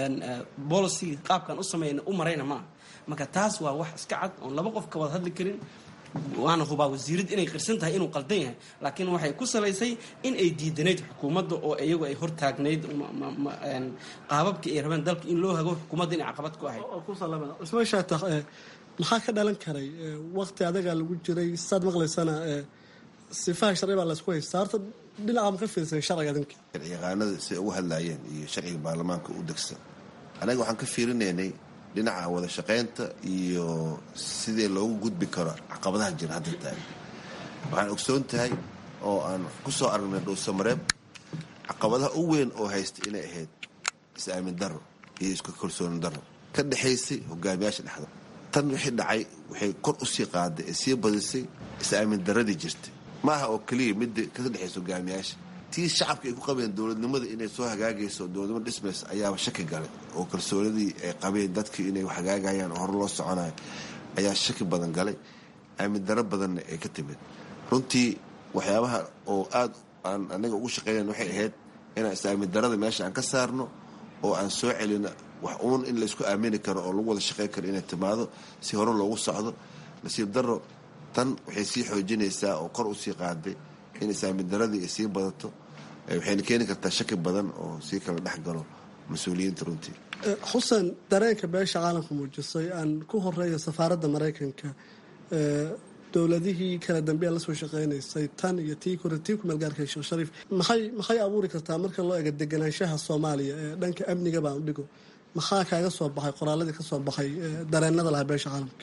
policy qaabkan u sameeyna u marayna maaha marka taas waa wax iska cad oon laba qof ka wada hadli karin waana hubaa wasiirad inay qirsan tahay inuu qaldan yahay laakiin waxay ku salaysay in ay diidanayd xukuumadda oo iyagu ay hortaagnayd qaababkii ay rabeen dalka in loo hago xukuumadda inay caqabad ku ahayd maxaa ka dhalan karay waqti adagaa lagu jiray saad maqlaysana sifaha sharci baa laysku haystaa horta dhinaca ma ka fiirsan sharciga adinka sharciyaqaanada siay ugu hadlaayeen iyo sharciga baarlamaanka u degsan anaga waxaan ka fiirinaynay dhinaca wada shaqaynta iyo sidii loogu gudbi karo caqabadaha jira hadda tahay waxaan ogsoon tahay oo aan ku soo aragnay dhuusamareeb caqabadaha u weyn oo haysta inay ahayd is-aamin daro iyo isku kalsooni daro ka dhexaysay hogaamiyaasha dhexda tan wixii dhacay waxay kor u sii qaaday ee sii badisay is-aamin daradii jirtay ma aha oo keliya midda ka dhexaysa hogaamiyaasha tii shacabka ay ku qabeen dowladnimada inay soo hagaagayso dowladnimo dhismays ayaaba shaki galay oo kalsoonidii ay qabeen dadkii inay hagaagayaan oo hor loo soconayo ayaa shaki badan galay aamin daro badanna ay ka timid runtii waxyaabaha oo aad aan anaga ugu shaqeynan waxay ahayd inaan is-aamin darada meesha aan ka saarno oo aan soo celino wax uun in laysku aamini karo oo lagu wada shaqeyn karo inay timaado si hore loogu socdo nasiib daro tan waxay sii xoojinaysaa oo kor usii qaaday in is-aamin daradii ay sii badato waxayna keeni kartaa shaki badan oo sii kala dhex galo mas-uuliyiinta runtii xuseen dareenka beesha caalamka muujisay aan ku horeeya safaaradda maraykanka dowladihii kala dambeya la soo shaqeynaysay tan iyo tii kumeelgaarka sheekh shariif maxay abuuri kartaa marka loo eego deganaanshaha soomaaliya ee dhanka amniga baan u dhigo maxaa kaaga soo baxay qoraaladii ka soo baxay dareenada lahaa beesha caalamka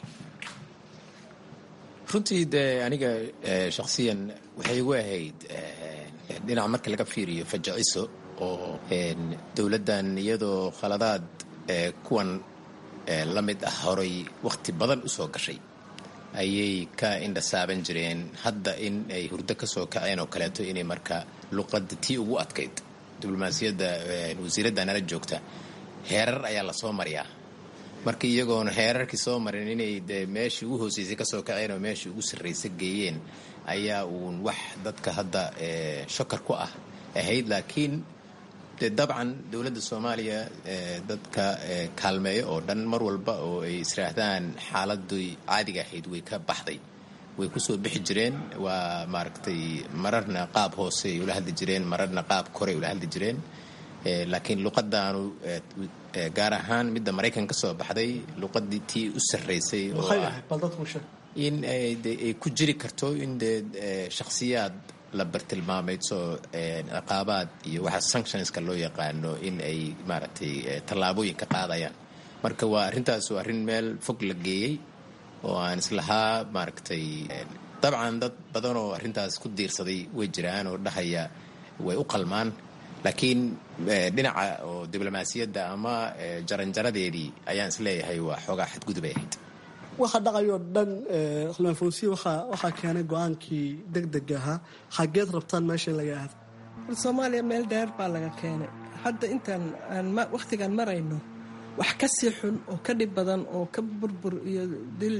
runtii dee aniga shakhsiyan waxay igu ahayd dhinac marka laga fiiriyo fajiciso oo dowladdan iyadoo khaladaad kuwan la mid ah horay wakhti badan u soo gashay ayay ka indhasaaban jireen. hadda in ay hurdo ka soo kaceen oo kaleeto inay marka luqadda tii ugu adkayd diblomaasiyadda wasiiradda nala joogta heerar ayaa la soo mariyaa marka iyagoona heerarkii soo marin inay de meeshii ugu hooseysay ka soo kaceen oo meeshii ugu sarraysa geeyeen ayaa uun wax dadka hadda shakar ku ah ahayd. laakiin de dabcan dowladda soomaaliya dadka kaalmeeyo oo dhan mar walba oo ay israahdaan xaaladii caadiga ahayd way ka baxday way kusoo bixi jireen. waa maaragtay mararna qaab hoose ay ula hadli jireen, mararna qaab kore ula hadli jireen. laakiin luqadaanu gaar ahaan midda Maraykan ka soo baxday luqadii tii u sarreysay oo in ay ku jiri karto in de shakhsiyaad la bartilmaameydso ciqaabaad iyo waxa sanctionska loo yaqaano in ay maaragtay tallaabooyin ka qaadayaan. marka waa arrintaas waa arrin meel fog la geeyey oo aan islahaa maaragtay dabcan dad badan oo arrintaas ku diirsaday way jiraan oo dhahaya way u qalmaan. laakiin dhinaca oo diblomaasiyadda ama jaranjaradeedii ayaan isleeyahay waa xoogaa xadgudub ay ahayd. waxa dhacayoo dhan xildhibaan fawsiye waxaa keenay go-aankii degdeg ahaa. xageed rabtaan meesha in laga aado? soomaaliya meel dheer baa laga keenay. hadda intaan aan wakhtigan marayno wax ka sii xun oo ka dhib badan oo ka burbur iyo dil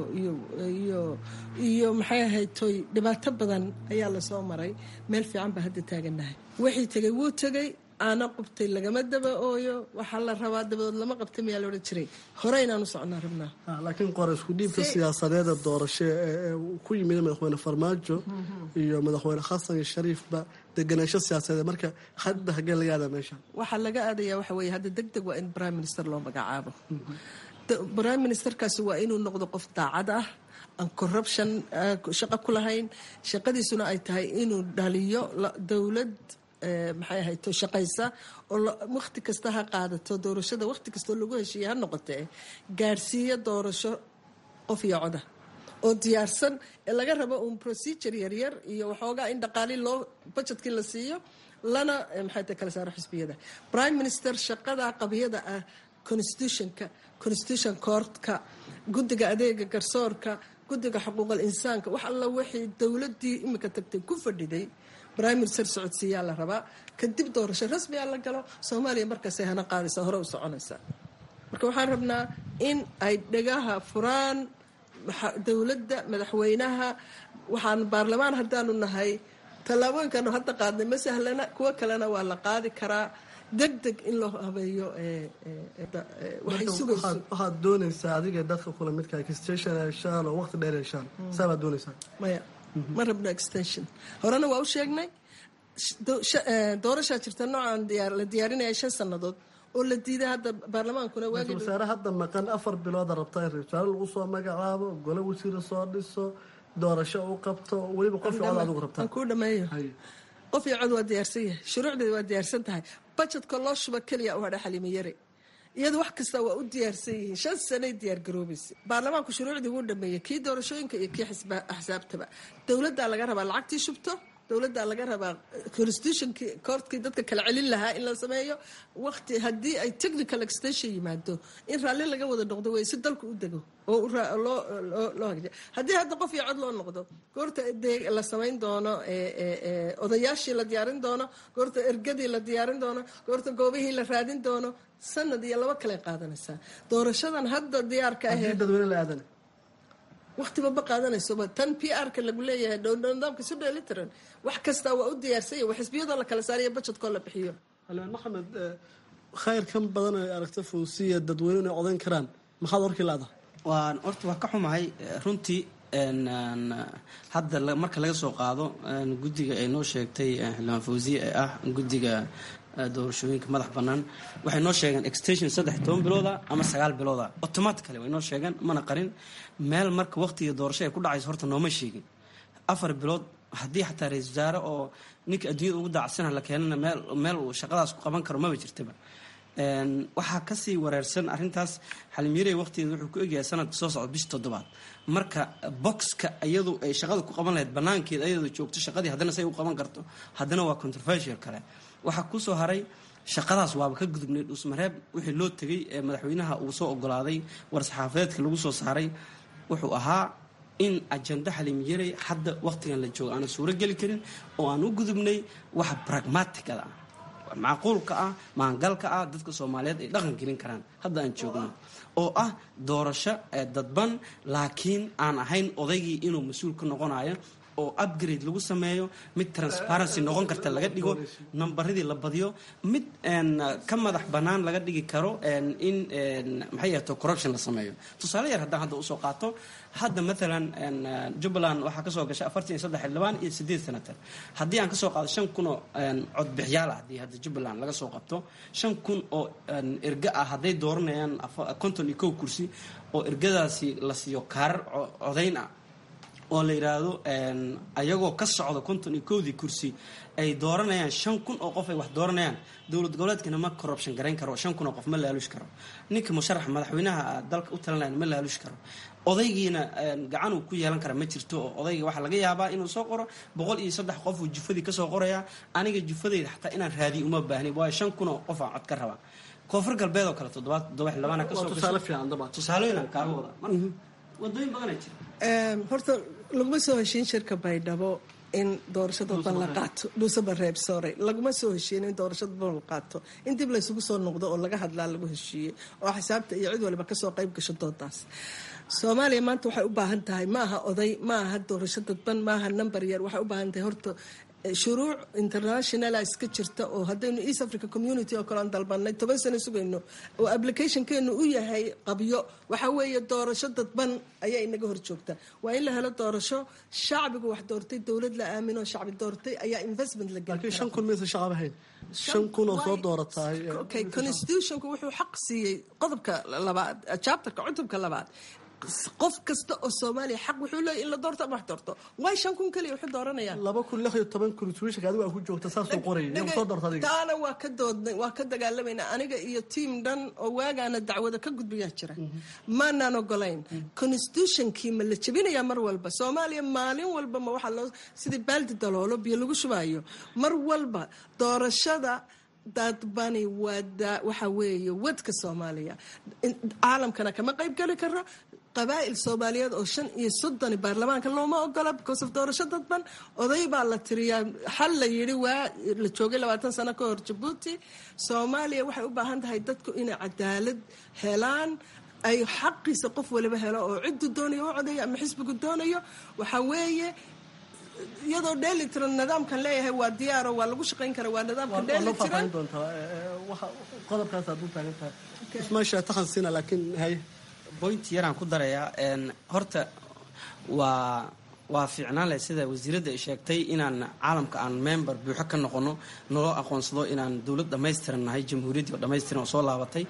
iyo maxay ahayd toy dhibaato badan ayaa lasoo maray. meel fiican baa hadda taagannahay. wixii tegay wuu tegay, aana qubtay lagama daba ooyo. waxaa la rabaa dabadood lama qabta miyaa laodhan jiray. hore inaan u socnaa rabnaa. laakiin qore isku dhiibka siyaasadeeda doorasho ee ku yimid madaxweyne farmaajo iyo madaxweyne xasan iyo shariifba deganaansho siyaasadeed. marka hadda hagee laga aadaa meesha? waxaa laga aadayaa waxa weeye hadda degdeg waa in prime minister loo magacaabo. prime ministerkaasi waa inuu noqdo qof daacad ah, aan corruption shaqo ku lahayn. shaqadiisuna ay tahay inuu dhaliyo dowlad maxay ahayd to shaqaysa oo waqti kasta ha qaadato doorashada, waqti kastoo lagu heshiiye ha noqotee gaarsiiyo doorasho qof iyo coda oo diyaarsan. ee laga rabo uun procedure yaryar iyo waxoogaa in dhaqaali loo budgetkii la siiyo lana maxay tahay kala saaro xisbiyada. prime minister shaqada qabiyada ah constitution courtka, guddiga adeega garsoorka, guddiga xuquuqal insaanka, wax alla wixii dowladii imika tagtay ku fadhiday prime minister socodsiiyaa la rabaa. kadib doorasho rasmiyaa la galo. soomaaliya markaasay hana qaadaysa, hore u soconaysa. marka waxaan rabnaa in ay dhagaha furaan dowladda, madaxweynaha. waxaan baarlamaan haddaanu nahay tallaabooyinkaanu hadda qaadnay ma sahlana, kuwo kalena waa la qaadi karaa. degdeg in loo habeeyo waxaad doonaysaa adiga dadka kula midka extension yeeshaan oo waqti dheer yeeshaan saabaad doonaysaa? maya, ma rabno extension. horena waa u sheegnay. doorashaa jirta noocaan la diyaarinaya 5 sannadood oo la diiday. hadda baarlamaankuna waagi wasaare hadda maqan 4 bilooda rabtaa in wasaare lagu soo magacaabo, gole wasiir soo dhiso, doorasho u qabto, waliba qof cod adigu rabtaa. ku dhameeyo qof iyo cod waa diyaarsan yahay, shuruucdeeda waa diyaarsan tahay. budgetka loo shuba keliya u hadha Xaliimo Yare. iyada wax kasta waa u diyaarsan yihiin. 5 sanay diyaar garoobaysa. baarlamaanku shuruucdii wuu dhameeyay, kii doorashooyinka iyo kii axsaabtaba. dowladda laga rabaa lacagtii shubto, dowladda laga rabaa constitution courtkii dadka kala celin lahaa in la sameeyo. waqti haddii ay technical extension yimaado in raalli laga wada noqdo way si dalku u dego oo loo hagjiyo. haddii hadda qof iyo cod loo noqdo, goorta la samayn doono odayaashii la diyaarin doono, goorta ergadii la diyaarin doono, goorta goobihii la raadin doono, sanad iyo 2 kale qaadanaysaa. doorashadan hadda diyaarka ahee dadweyne la aadana waqtiba ma qaadanayso. tan PR-ka lagu leeyahay nidaamka si dheelitiran wax kasta waa u diyaarsanya. wax xisbiyadoo la kala saariyo budgetkoo la bixiyo. xildhibaan maxamed, khayr kan badan ay aragta fawsiya dadweyne inay codayn karaan, maxaad warkii laada? horta waa ka xumahay runtii. hadda marka laga soo qaado guddiga ay noo sheegtay xildhibaan fawsiye ee ah guddiga doorashooyinka madax bannaan, waxay noo sheegeen extension 13 bilooda ama 9 bilooda automatically way noo sheegeen, mana qarin. meel marka waqtiga doorasho ay ku dhacayso horta nooma sheegin. 4 bilood haddii xataa ra-iisul wasaare oo ninka adduunyada ugu daacsana la keenana meel uu shaqadaas ku qaban karo maba jirtaba. waxaa kasii wareersan arintaas. Xaliimo Yare waqtigeeda wuxuu ku egyahay sanadka soo socda bisha 7. marka boxka iyadu ay shaqada ku qaban lahayd banaankeed iyadu joogto shaqadii haddana say u qaban karto haddana waa controversial kale. waxaa kusoo haray shaqadaas waaba ka gudubnay dhuusmareeb wixii loo tegay ee madaxweynaha uu soo ogolaaday war-saxaafadeedka lagu soo saaray wuxuu ahaa in ajenda Xaliimo Yarey hadda waqtigan la joogo aan suuro geli karin oo aan u gudubnay wax pragmaticada macquulka ah maangalka ah dadka Soomaaliyeed ay dhaqan gelin karaan hadda aan joogno oo ah doorasho dadban laakiin aan ahayn odaygii inuu mas'uul ka noqonayo oo upgrade lagu sameeyo mid transparency noqon karta laga dhigo nambaradii la badiyo mid ka madax banaan laga dhigi karo in maxay ahaato corruption la sameeyo tusaale yar haddaan hadda usoo qaato hadda maalan Jubbaland waxaa kasoo gashay 43 xildhibaan iyo 8 senator haddii aan kasoo qaado 5,000 oo cod bixiyaal haddii hadda Jubbaland laga soo qabto 5,000 oo erga ah hadday dooranayaan 51 kursi oo ergadaasi la siiyo kaarar codayn ah oo la yiraahdo ayagoo ka socdo 51 kursi ay dooranayaan 5,000 oo qof ay wax dooranayaan dawlad goboleedkana ma corruption gareyn karo 5,000 oo qof ma laalush karo ninka musharax madaxweynaha dalka u talanaya ma laalush karo odaygiina gacan uu ku yeelan kara ma jirto oo odayga waxa laga yaabaa inuu soo qoro 103 qof uu jufadii ka soo qoraya aniga jufadayda xataa inaan raadiyo uma baahni waa 5,000 oo qof aan cod ka raba koonfur galbeed oo kale 7 xildhibaan ka soo tusaale fiican daba tusaalooyin kaaga wada wadooyin badan ay jiraan horta laguma soo heshiin shirka Baydhabo in doorashada ban la qaato dhuusaba reeb sooray laguma soo heshiin in doorashada ban la qaato in dib la isugu soo noqdo oo laga hadlaa lagu heshiiyay oo xisaabta iyo cid waliba ka soo qayb gasho doodaas Soomaaliya maanta waxay u baahan tahay maaha oday maaha doorashada ban maaha number yar waxay u baahan tahay horta shuruuc international iska jirta oo haddaynu East Africa Community oo kale dalbanay 10 sano sugayno oo application-keenu u yahay qabyo waxa weeye doorasho dadban ayaa inaga hor joogta waa in la helo doorasho shacbigu wax doortay dawlad la aamino shacbi doortay ayaa investment la gelin laakiin 5,000 meesha shacab ahayn 5,000 oo soo dooratay okay constitution-ku wuxuu xaq siiyay qodobka labaad chapter-ka cutubka labaad qof kasta oo Soomaaliya xaq wuxuu leeyahay in la doorto ama wax doorto way 5,000 kaliya wuxuu dooranayaan 2,016 constitution adiga ku joogta saas oo qoray in soo doortay taana waa ka doodnay waa ka dagaalamayna aniga iyo team dhan oo waagaana dacwada ka gudbiyaa jira maanaan ogolayn constitution-kii ma la jabinayaa mar walba Soomaaliya maalin walba ma waxa loo sidii baaldi daloolo biyo lagu shubayo mar walba doorashada dadbani waxa weeye wadka Soomaaliya caalamkana kama qayb gali karo qabaa'il Soomaaliyeed oo 35 baarlamaanka looma ogola because of doorasho dadban oday baa la tiriyaa xal la yiri waa la joogay 20 sano ka hor Djibouti Soomaaliya waxay u baahan tahay dadku inay cadaalad helaan ay xaqiisa qof waliba helo oo cid doonayo oo codeeyo ama xisbigu doonayo waxa weeye iyadoo dheelitiran nidaamkan leeyahay waa diyaar oo waa lagu shaqayn karaa waa nidaamka dheelitiran waxa qodobkaas aad u taagan tahay ismaasha taxansina laakiin hay point yaraan ku darayaa horta waa fiicnaan leh sida wasiiradda ay sheegtay inaan caalamka aan member buuxo ka noqono noo aqoonsado inaan dawlad dhammaystiran nahay jamhuuriyadda dhammaystiran oo soo laabatay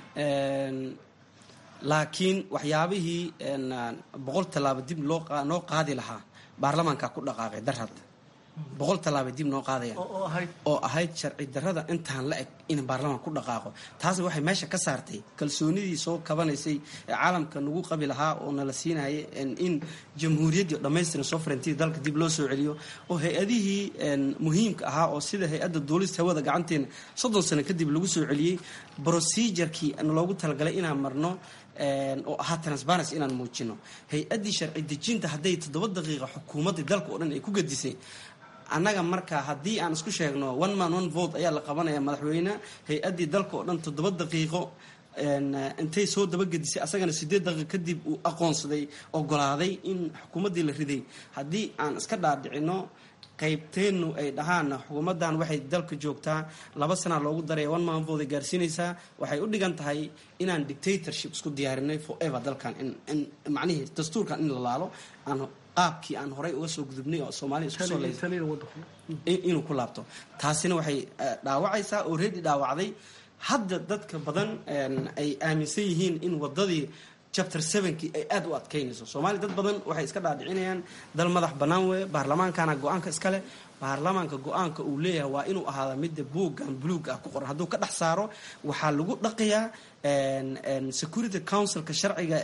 laakiin waxyaabihii 100 tallaabo dib noo qaadi lahaa baarlamaanka ku dhaqaaqay darrad 100 tallaabo dib noo qaadaya oo ahayd sharci darrada intaan la eg in baarlamaanka ku dhaqaaqo taas waxay meesha ka saartay kalsoonidii soo kabanaysay ee caalamka nagu qabi lahaa oo nala siinayay in jamhuuriyadda dhammaystiran sovereignty dalka dib loo soo celiyo oo hay'adihii muhiimka ahaa oo sida hay'adda duulista hawada gacanteena 30 sano kadib lagu soo celiyay procedure-kii loogu talagalay inaan marno oo ahaa transparency inaan muujino hay-addii sharci dejinta hadday 7 daqiiqo xukuumadda dalka oo dhan ay ku gadisay annaga marka haddii aan isku sheegno 1 man 1 vote ayaa la qabanaya madaxweyne hay-addii dalka oo dhan 7 daqiiqo intay soo dabagedisay asagana 8 daqiiqo kadib uu aqoonsaday ogolaaday in xukuumaddii la riday haddii aan iska dhaadhicino qaybteenu ay dhahaan xukuumadan waxay dalka joogtaa 2 sano loogu daray 1 man vote gaarsiinaysaa waxay u dhigan tahay inaan dictatorship isku diyaarinay forever dalkan in macnaheedu dastuurkan in la laalo aan qaabkii aan horay uga soo gudubnay oo Soomaaliya isku soo leeyahay inuu ku laabto taasina waxay dhaawacaysaa already dhaawacday hadda dadka badan ay aaminsan yihiin in wadadii chapter 7 ay aad u adkeynayso Soomaaliya dad badan waxay iska dhaadhicinayaan dal madax banaan weey baarlamaankana go'aanka iska leh baarlamaanka go'aanka uu leeyahay waa inuu ahaado mid buugan buluug ah ku qoran haduu ka dhax saaro waxa lagu dhaqiyaa security councilka sharciga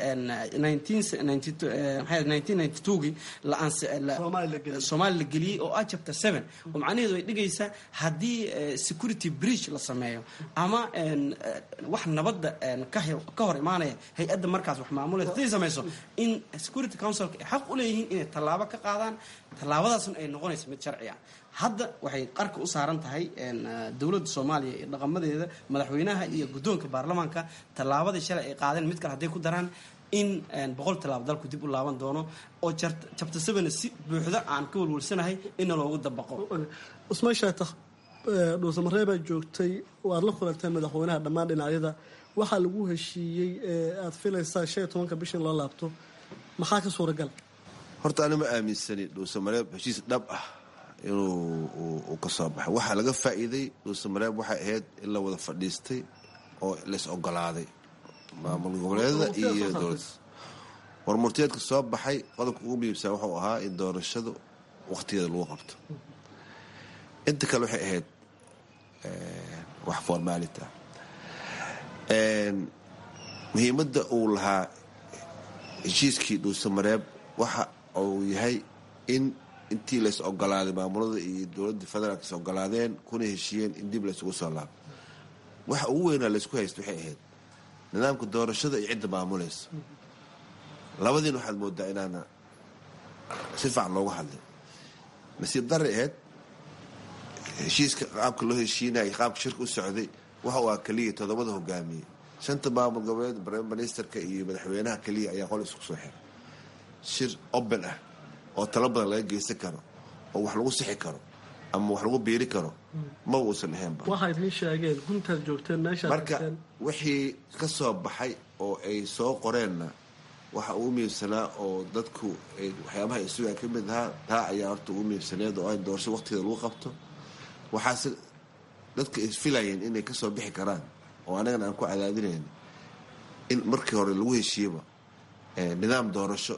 1992gii soomaali la geliyey oo ah chapter 7 oo macnaheedu ay dhigaysaa haddii security breach la sameeyo ama wax nabadda ka hor imaanaya hay-adda markaas wax maamulaysa haday samayso in security councilka ay xaq u leeyihiin inay tallaabo ka qaadaan tallaabadaasna ay noqonayso mid sharci ah. hadda waxay qarka u saaran tahay dowladda soomaaliya iyo dhaqamadeeda madaxweynaha iyo guddoonka baarlamaanka tallaabadii shalay ay qaadeen mid kale hadday ku daraan in 100 tallaabo dalku dib u laaban doono oo chapter 7 si buuxda aan ka walwalsanahay in loogu dabaqo. Usmaan Shaatax dhuusamareebaa joogtay waad la kulantay madaxweynaha dhammaan dhinacyada waxaa lagu heshiiyey aad filaysaa 15 bishan loo laabto maxaa ka suuragal? horta anima aaminsani dhuusamareeb heshiis dhab ah inuu ka soo baxay. waxaa laga faa'iiday dhuusamareeb waxay ahayd in la wada fadhiistay oo lays ogolaaday maamul goboleedada iyo dowladda. warmurtiyeedka soo baxay qodobka ugu muhiimsan wuxuu ahaa in doorashadu waqtigeeda lagu qabto. inta kale waxay ahayd wax formality ah. muhiimadda uu lahaa heshiiskii dhuusamareeb waxa uu yahay in intii lays ogolaaday maamulada iyo dowladda federaalka is ogolaadeen kuna heshiiyeen in dib laysugu soo laabo. waxa ugu weynaa laysku haysta waxay ahayd nidaamka doorashada iyo cidda maamulaysa. labadiin waxaad moodaa inaana si fiican loogu hadlay. nasiib darray ahayd heshiiska qaabka loo heshiinaya qaabka shirka u socday waxa uu kaliya 7 hogaamiye 5 maamul goboleed prime ministerka iyo madaxweynaha kaliya ayaa qol isku soo xiray. shir open ah oo talo badan laga geysan karo oo wax lagu sixi karo ama wax lagu beeri karo ma uusan ahaynba. waxay idin sheegeen guntaad joogteen meesha marka wixii ka soo baxay oo ay soo qoreenna waxa uu miibsanaa oo dadku waxyaabaha isuga ka mid ahaa taa ayaa horta ugu miibsaneed oo ay doorasho waqtigeeda lagu qabto. waxaase dadka isfilayeen inay ka soo bixi karaan oo anagana aan ku cadaadinayn in markii hore lagu heshiiyaba nidaam doorasho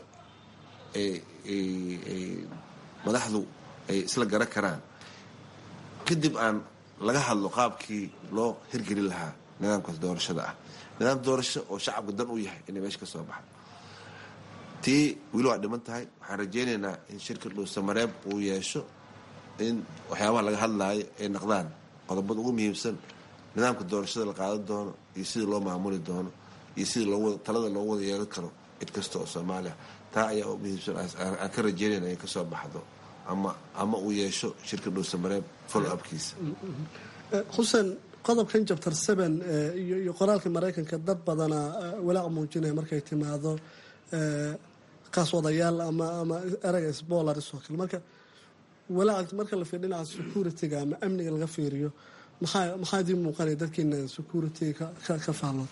madaxdu ay isla garan karaan kadib aan laga hadlo qaabkii loo hirgelin lahaa nidaamkaas doorashada ah. nidaam doorasho oo shacabka dan u yahay inay meesha ka soo baxo. tii weli waa dhiman tahay. waxaan rajaynaynaa in shirka dhuusamareeb uu yeesho in waxyaabaha laga hadlaayo ay noqdaan qodobada ugu muhiimsan nidaamka doorashada la qaadan doono iyo sidii loo maamuli doono iyo sidii talada loogu wada yeelan karo cid kasta oo Soomaaliya. taa ayaa muhiimsan aan ka rajaynayna inay ka soo baxdo ama uu yeesho shirka dhuusamareeb follow upkiisa. xuseen qodobkan chapter 7 iyo qoraalka Mareykanka dad badana walaac muujinaya markay timaado qaswadayaal ama erayga spoilers oo kale marka walaac marka la fiiriyo dhinaca security-ga ama amniga laga fiiriyo maxaa idin muuqanaya dadkiina security-ga ka fahmo?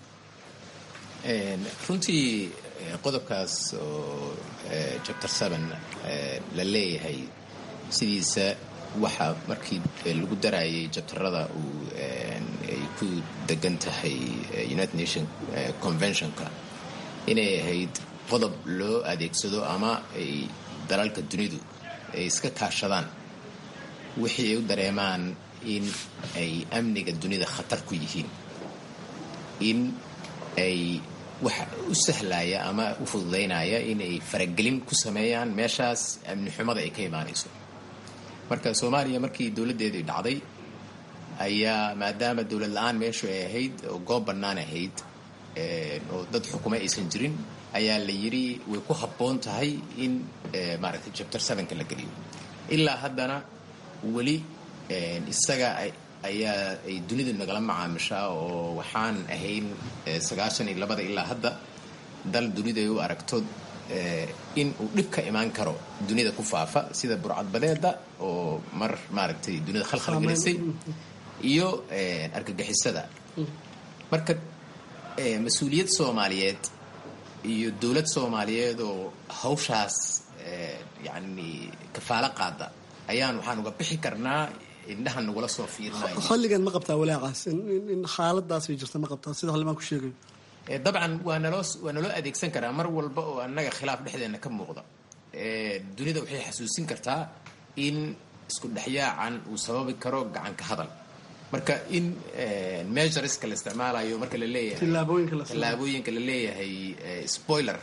runtii qodobkaas oo chapter 7 la leeyahay sidiisa waxa markii lagu darayay chapterada ay ku degan tahay United Nations Convention-ka inay ahayd qodob loo adeegsado ama ay dalalka dunidu ay iska kaashadaan wixii ay u dareemaan in ay amniga dunida khatar ku yihiin in ay waxa u sahlaya ama u fududaynaya inay faragelin ku sameeyaan meeshaas amni xumada ay ka imaanayso. marka Soomaaliya markii dawladeedii dhacday ayaa maadaama dawlad la'aan meeshu ay ahayd oo goob bannaan ahayd oo dad xukuumay aysan jirin ayaa la yiri way ku habboon tahay in maaragtay chapter 7 ka la geliyo. ilaa haddana weli isaga ayaa ay dunida nagala macaamishaa oo waxaan ahayn 92 ilaa hadda dal dunida ay u aragto in uu dhib ka imaan karo dunida ku faafa sida burcadbadeeda oo mar maaragtay dunida khalkhal gelisay iyo argagixisada. marka mas-uuliyad Soomaaliyeed iyo dawlad Soomaaliyeed oo hawshaas yani kafaala qaada ayaan waxaan uga bixi karnaa indhahan nagula soo fiirinayo. xilligan ma qabtaa walaacaas in xaaladaas ay jirto ma qabtaa sida xilligan ku sheegay? dabcan waa naloo adeegsan karaa mar walba oo annaga khilaaf dhexdeena ka muuqda. dunida waxay xasuusin kartaa in isku dhexyaacan uu sababi karo gacan ka hadal marka in measureska la isticmaalayo marka la leeyahay tallaabooyinka la leeyahay spoiler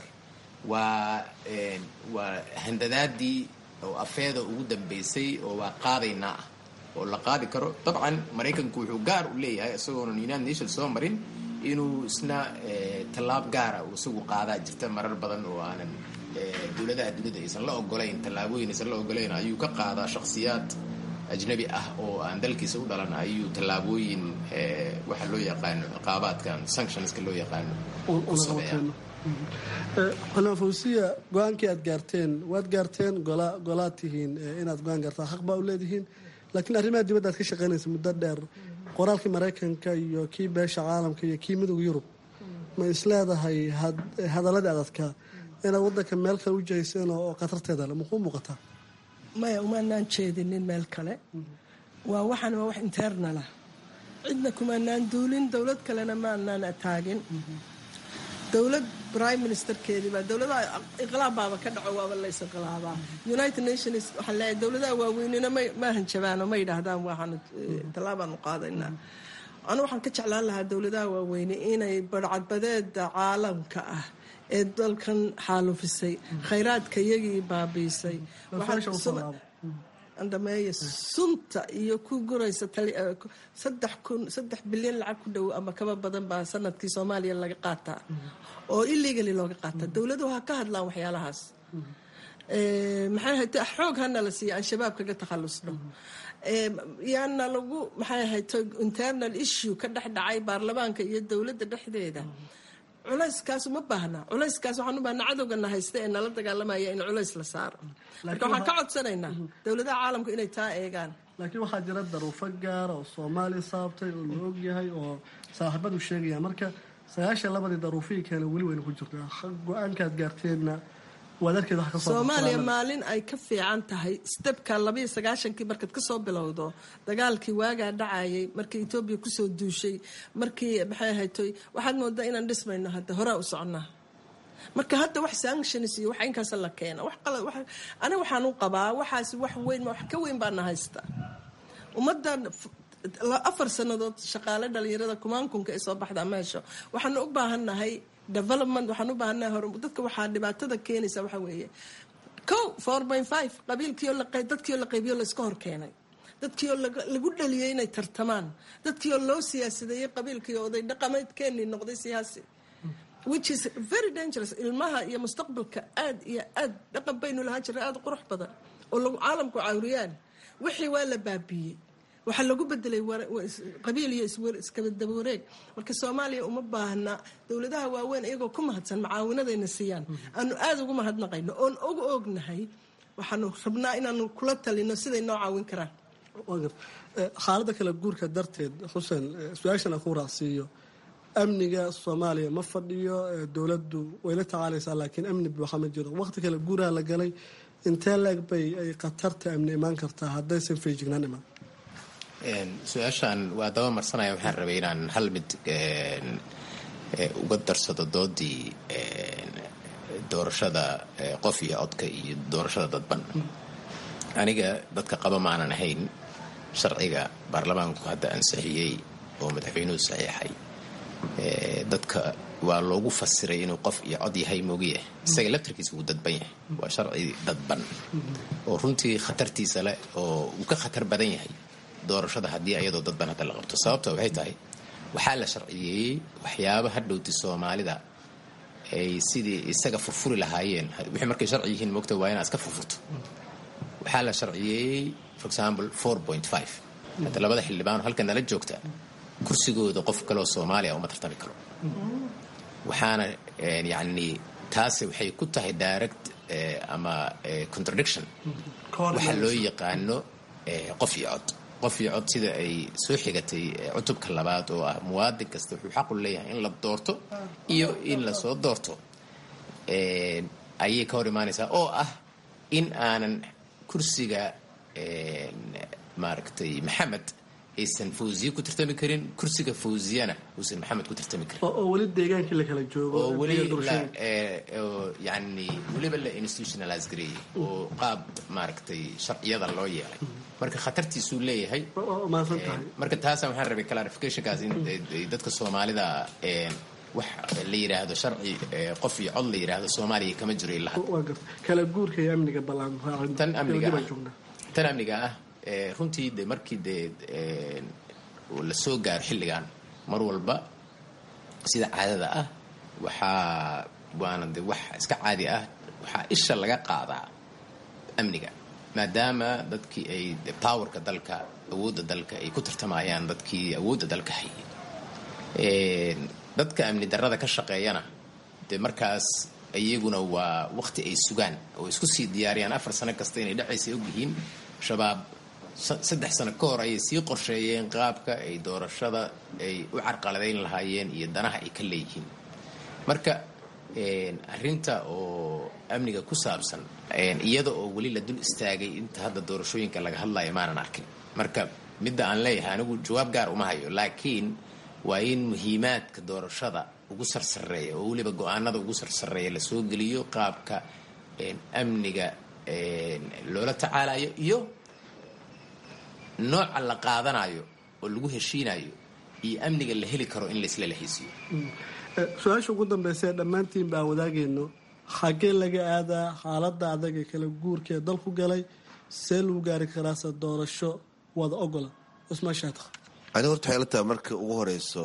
waa handadaadii oo afeeda ugu dambeysay oo waa qaadaynaa ah oo la qaadi karo. dabcan maraykanku wuxuu gaar u leeyahay isagoonan United Nations soo marin inuu isna tallaab gaara uu isagu qaadaa jirta marar badan oo aanan dowladaha dunida aysan la ogolayn, tallaabooyin aysan la ogolayn ayuu ka qaadaa shakhsiyaad ajnabi ah oo aan dalkiisa u dhalan ayuu tallaabooyin waxa loo yaqaano ciqaabaadkan sanctionska loo yaqaano u sameeyaa. xanaan fawsiya, go-aankii aad gaarteen waad gaarteen golaad tihiin inaad go-aan gaartaan xaq baa u leedihiin, laakiin arrimaha dibadda aad ka shaqaynaysa muddo dheer, qoraalkii Maraykanka iyo kii beesha caalamka iyo kii midowga Yurub ma isleedahay hadaladii adadka inaad waddanka meel kale u jahayseen oo khatarteeda le muxuu muuqataa? maya umaanaan jeedinin meel kale, waa wax internal ah, cidna kumaanaan duulin, dowlad kalena maanaan ataagin. dowlad prime ministerkeedii baa dowladaha inqilaabbaaba ka dhaco waaba la is-inqilaabaa. United Nations waxaa leeyahay dowladaha waaweynina ma hanjabaano ma yidhaahdaan waxaan tallaabaanu qaadaynaa. anu waxaan ka jeclaan lahaa dowladaha waaweyne inay barcadbadeeda caalamka ah ee dalkan xaalufisay, khayraadka iyagii baabiisay, andhameeye sunta iyo ku guraysa 3 bilyan lacag ku dhow ama kaba badan baa sanadkii Soomaaliya laga qaataa oo illegally looga qaataa. dowladuhu ha ka hadlaan waxyaalahaas. maxay ahayd xoog hana la siiya aan shabaab kaga takhalusno, yaana lagu maxay ahayd internal issue ka dhexdhacay baarlamaanka iyo dowladda dhexdeeda. culayskaas uma baahna, culayskaas waxaan u baahnaa cadowgana haysta ee nala dagaalamaya in culays la saaro. marka waxaan ka codsanaynaa dowladaha caalamku inay taa eegaan. laakiin waxaa jira daruufo gaara oo Soomaaliya saabtay oo la ogyahay oo saaxiibadu sheegayaan. marka 92 daruufii kale weli wayna ku jirtaa. go-aankaad gaarteenna wadarkeeda wax ka soo Soomaaliya maalin ay ka fiican tahay stepka 29kii markaad ka soo bilowdo dagaalkii waagaa dhacayay, markii Ethiopia ku soo duushay, markii maxay ahayd waxaad moodaa inaan dhismayno hadda hore u soconaa. marka hadda wax sanctions iyo wax inkaas la keena wax qalad wax aniga waxaan u qabaa waxaas wax weyn wax ka weyn baan haysta. ummadan 4 sanadood shaqaale dhalinyarada kumaankunka ee soo baxda meesha waxaan u baahanahay development, waxaan u baahanahay hore. dadka waxaa dhibaatada keenaysa waxa weeye 4.5 qabiilkii oo dadkii la qaybiyo la iska hor keenay, dadkii oo lagu dhaliyay inay tartamaan, dadkii oo loo siyaasadeeyay qabiilkii oo oday dhaqameed keenii noqday siyaasi, which is very dangerous. ilmaha iyo mustaqbalka aad iyo aad dhaqan baynu lahaan jiray aad qurux badan oo lagu caalamku caawiyaan, wixii waa la baabiyey, waxaa lagu bedelay qabiil iyo iskaba daba wareeg. marka Soomaaliya uma baahna dowladaha waaweyn iyagoo ku mahadsan macaawinadayna siiyaan aanu aad ugu mahadnaqayno oon ognahay, waxaanu rabnaa inaanu kula talino siday noo caawin karaan. xaaladda kala guurka darteed xuseen, su-aashan aan ku raacsiiyo, amniga Soomaaliya ma fadhiyo, dowladdu way la tacaalaysaa laakiin amni waxa ma jiro. waqti kala guuraha la galay, intee leeg bay ay khatarta amni imaan kartaa haddaysan feejignaan imaan? su-aashaan waa daba marsanaya. waxaan rabay inaan hal mid uga darsado doodii doorashada qof iyo codka iyo doorashada dadban. aniga dadka qaba maanan ahayn sharciga baarlamaanku hadda ansixiyey oo madaxweynuhu saxiixay. dadka waa loogu fasiray inuu qof iyo cod yahay moogiye, isaga laftarkiisa wuu dadban yahay. waa sharci dadban oo runtii khatartiisa leh oo uu ka khatar badan yahay doorashada haddii ayadoo dadban hadda la qabto. sababta waxay tahay waxaa la sharciyeeyey waxyaaba hadhowti Soomaalida ay sidii isaga furfuri lahaayeen. wixii markay sharci yihiin moogta waa inaad iska furfurto. waxaa la sharciyeeyey for example 4.5. hadda labada xildhibaan halkan nala joogta kursigooda qof kaloo Soomaaliya uma tartami karo. waxaana yacni taasi waxay ku tahay direct ama contradiction waxa loo yaqaano qof iyo cod sida ay soo xigatay cutubka 2 oo ah muwaadin kasta wuxuu xaq u leeyahay in la doorto iyo in la soo doorto. ayay ka hor imaanaysaa oo ah in aanan kursiga maaragtay Maxamed aysan fawziye ku tartami karin, kursiga fawziyana uusan maxamed ku tartami karin, oo weli deegaankii la kala joogo, oo weli yani weliba la institutionalize gareeyey oo qaab maaragtay sharciyada loo yeelay, marka khatartiisuu leeyahay. marka taasa waxaan rabay clarificationkaas in dadka Soomaalida wax la yiraahdo sharci qof iyo cod la yiraahdo Soomaaliya kama jiro ilaa kala guurka iyo amniga ballan tan amniga ah runtii de markii de la soo gaaro xilligan mar walba sida caadada ah waana de wax iska caadi ah, waxaa isha laga qaadaa amniga, maadaama dadkii ay powerka dalka, awoodda dalka ay ku tartamayaan dadkii awoodda dalka hayay. dadka amni darrada ka shaqeeyana de markaas iyaguna waa waqti ay sugaan oo isku sii diyaariyaan 4 sano kasta inay dhacaysay og yihiin. shabaab 3 sano ka hor ayay sii qorsheeyeen qaabka ay doorashada ay u carqaladeyn lahaayeen iyo danaha ay ka leeyihiin. marka arrinta oo amniga ku saabsan iyada oo weli la dul istaagay inta hadda doorashooyinka laga hadlayo maanan arkin. marka midda aan leeyahay anigu jawaab gaar uma hayo, laakiin waa in muhiimaadka doorashada ugu sarsareeya oo weliba go-aanada ugu sarsareeya la soo geliyo qaabka amniga loola tacaalayo iyo nooca la qaadanayo oo lagu heshiinayo iyo amniga la heli karo in laisla lahaysiiyo. su-aasha ugu dambaysa dhammaantiin baan wadaagayno, xaggee laga aadaa xaaladda adag ee kala guurkaee dalku galay, see lagu gaari karaase doorasho wada ogola? Usmaan Shaatax. ani horta waxay la tahay marka ugu horeyso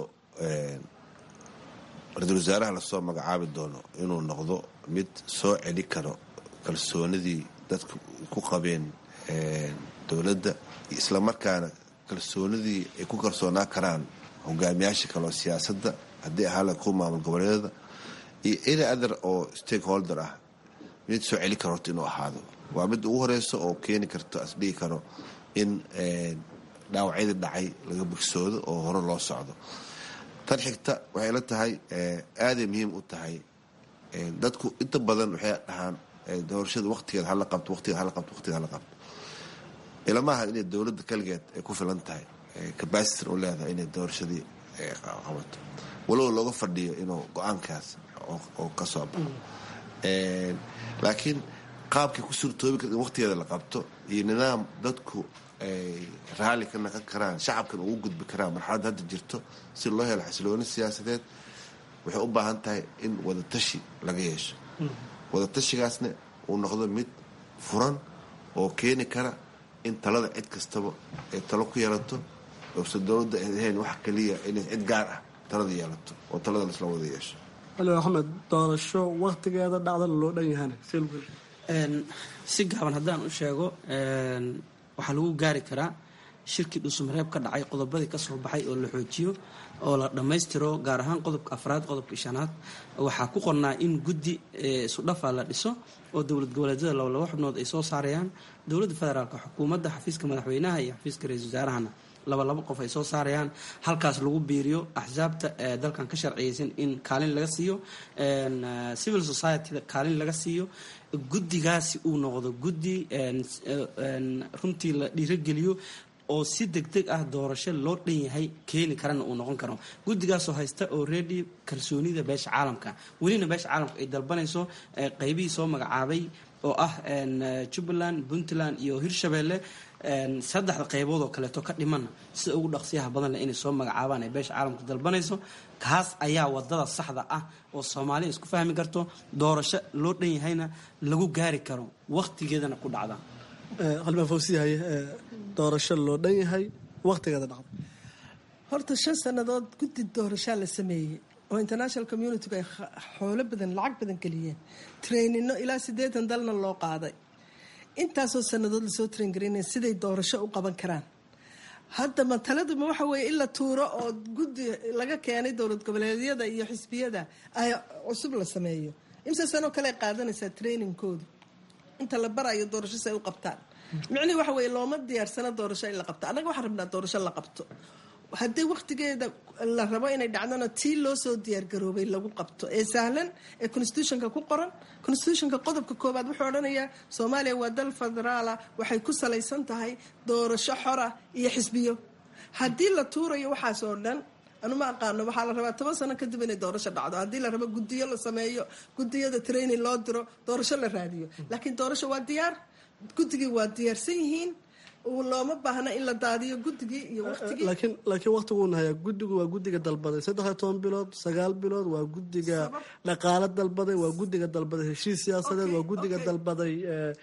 ra-iisul wasaaraha lasoo magacaabi doono inuu noqdo mid soo celi karo kalsoonidii dadku ku qabeen dowladda, islamarkaana kalsoonidii ay ku kalsoonaa karaan hogaamiyaasha kale oo siyaasadda, haddii ahaala ku maamul goboleedyada iyo any other oo stakeholder ah, mid soo celi karo horta inuu ahaado. waa mid ugu horeyso oo keeni karto asdhigi karo in dhaawacyadii dhacay laga bogsoodo oo hore loo socdo. tan xigta waxay la tahay aaday muhiim u tahay. dadku inta badan waxay dhahaan doorashada waqtigeed hala qabto ilamaha inay dowladda kaligeed ay ku filan tahay capacity u leedahay inay doorashadii qabato, walow looga fadhiyo inuu go-aankaas oo ka soo baxo. laakiin qaabkii ku suurtoobi karta in waqtigeeda la qabto iyo nidaam dadku ay raalli ka naqon karaan, shacabkan ugu gudbi karaan marxaladda hadda jirto si loo helo xasilooni siyaasadeed, waxay u baahan tahay in wadatashi laga yeesho. wadatashigaasna uu noqdo mid furan oo keeni kara in talada cid kastaba ay talo ku yeelato, oose dowladda ay ahayn wax kaliya inay cid gaar ah talada yeelato oo talada laisla wada yeesho. ali axmed, doorasho waqtigeeda dhacdana loo dhan yahana si gaaban haddaan u sheego, waxaa lagu gaari karaa shirkii dhuusamareeb ka dhacay, qodobadii ka soo baxay oo la xoojiyo oo la dhammaystiro, gaar ahaan qodobka 4, qodobka 5aad. waxaa ku qornaa in guddi isudhafa la dhiso oo dowlad goboleedyada laba xubnood ay soo saarayaan, dowladda federaalka xukuumadda, xafiiska madaxweynaha iyo xafiiska ra-iisul wasaarahana laba qof ay soo saarayaan. halkaas lagu biiriyo axsaabta dalkan ka sharciyeysan in kaalin laga siiyo, civil society-da kaalin laga siiyo, guddigaasi uu noqdo guddi runtii la dhiirogeliyo oo si degdeg ah doorasho loo dhan yahay keeni karana uu noqon karo. guddigaasoo haysta already kalsoonida beesha caalamka, welina beesha caalamka ay dalbanayso qaybihii soo magacaabay oo ah Jubbaland, Puntland iyo Hirshabelle, 3 qaybood oo kaleeto ka dhimana sida ugu dhaqsiyaha badan leh inay soo magacaabaan ay beesha caalamka dalbanayso. kaas ayaa wadada saxda ah oo Soomaaliya isku fahmi karto, doorasho loo dhan yahayna lagu gaari karo, waqtigeedana ku dhacda. qalban fawsiyahay, doorasho loo dhan yahay waqtigeeda dhacda. horta 5 sanadood guddi doorasho la sameeyay oo international community ay xoolo badan, lacag badan geliyeen, trainino ilaa 80 dalna loo qaaday. intaasoo sanadood la soo train gareynay siday doorasho u qaban karaan. hadda mataladu ma waxa weeye in la tuuro oo guddi laga keenay dowlad goboleedyada iyo xisbiyada ay cusub la sameeyo. imsa sano kale qaadanaysaa trainingkooda inta la barayo doorasho say u qabtaan. micni waxa weeye looma diyaarsana doorasho in la qabto. anaga waxaan rabnaa doorasho la qabto, haddii waqtigeeda la rabo inay dhacdana tii loo soo diyaargaroobay lagu qabto ee sahlan ee constitutionka ku qoran. constitutionka qodobka 1 wuxuu odhanayaa Soomaaliya waa dal federaala, waxay ku salaysan tahay doorasho xora iyo xisbiyo. haddii la tuurayo waxaas oo dhan anu ma aqaano waxaa la rabaa 10 sano kadib inay doorasho dhacdo haddii la rabo guddiyo la sameeyo guddiyada training loo diro doorasho la raadiyo laakiin doorasho waa diyaar guddigii waa diyaarsan yihiin looma baahna in la daadiyo guddigii iyo waqtigii laakiin waqtigu nahay guddigu waa guddiga dalbaday 13 bilood 9 bilood waa guddiga dhaqaale dalbaday waa guddiga dalbaday heshiis siyaasadeed waa guddiga dalbaday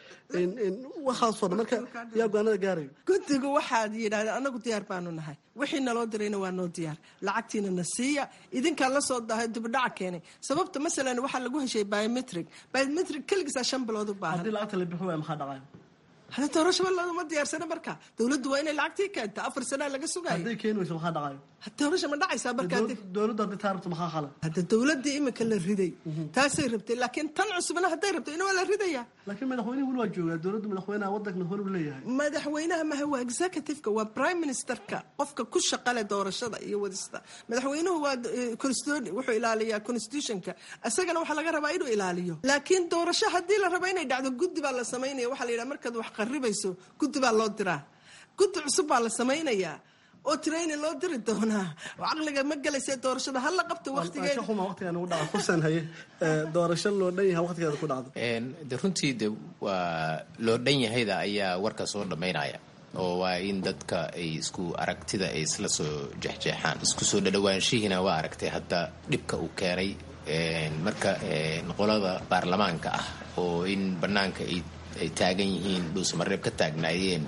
in waxaasoo marka yaa go'aanada gaaray guddigu waxaad yidhaahdeen anagu diyaar baanu nahay wixii naloo dirayna waa noo diyaar lacagtiina na siiya idinkaa la soo dahay dibdhaca keenay sababta masalan waxaa lagu heshay biometric keligiisaa 5 bilood u baahan haddii lacagta la bixi waaya maxaa dhacaya hada doorasho ma diyaarsana marka dawladdu waa inay lacagtii keenta 4 sano laga sugayo haday keenayso waxa dhacayo doorasho ma dhacaysa marka dawladdu hadii taarto maxaa xala hada dawladii imika la riday taasay rabtay laakiin tan cusubna haday rabto inuu la ridaya laakiin madaxweynuhu waa joogaa dawladdu madaxweynaha wadanka hor u leeyahay madaxweynaha ma huwa executive-ka waa prime minister-ka qofka ku shaqale doorashada iyo wadista madaxweynuhu waa constitution wuxuu ilaaliyaa constitution-ka asagana waxa laga rabaa inuu ilaaliyo laakiin doorasho hadii la rabo inay dhacdo guddi baa la sameeynaya waxa la yiraahdaa markaad wax qaribayso guddi baa loo diraa guddi cusub baa la sameynayaa oo training loo diri doonaa aqliga ma galaysa doorashada hal la qabto waqtigeeda waqtigan uu dhaco fursan haye doorasho loo dhan yahay waqtigeeda ku dhacdo runtii waa loo dhan yahayda ayaa warka soo dhameynaya oo waa in dadka ay isku aragtida ay isla soo jeexjeexaan isku soo dhawaanshihiina waa aragtay hadda dhibka uu keenay marka qolada baarlamaanka ah oo in banaanka ay taagan yihiin dhuusamareeb ka taagnaayeen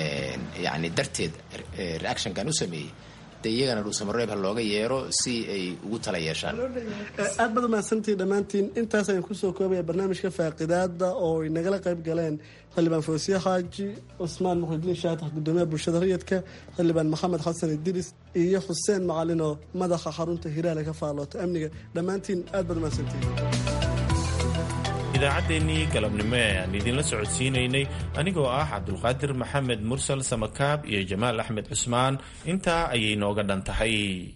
yani darteed reactionkan u sameeyey de iyagana dhuusamareeb ha looga yeero si ay ugu tala yeeshaan aad baad mahadsantihiin dhammaantiin intaas ayaan kusoo koobaya barnaamijka faaqidaada oo ay nagala qayb galeen xildhibaan foosiye xaaji cusmaan muxudiin shaatax gudoomiyaha bulshada rayidka xildhibaan maxamed xasan idris iyo xuseen macalin oo madaxa xarunta hiraale ka faaloota amniga dhammaantiin aad baad mahadsantihiin idaacaddeenii galabnimo ee aan idinla socodsiinaynay anigoo ah cabdulqaadir maxamed mursal samakaab iyo jamaal axmed cusmaan intaa ayay nooga dhan tahay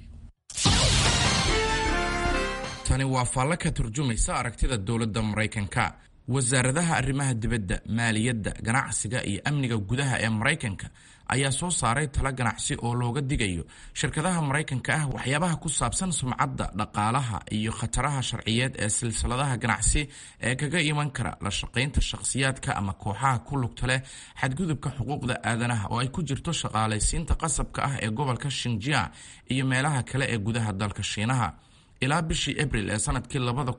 tani waa faallo ka turjumaysa aragtida dowladda maraykanka wasaaradaha arrimaha dibadda maaliyadda ganacsiga iyo amniga gudaha ee maraykanka ayaa soo saaray talo ganacsi oo looga digayo shirkadaha maraykanka ah waxyaabaha ku saabsan sumcadda dhaqaalaha iyo khataraha sharciyeed ee silsiladaha ganacsi ee kaga iman kara la shaqaynta shakhsiyaadka ama kooxaha ku lugta leh xadgudubka xuquuqda aadanaha oo ay ku jirto shaqaalaysiinta qasabka ah ee gobolka Xinjiang iyo meelaha kale ee gudaha dalka Shiinaha. ilaa bishii abril ee sanadkii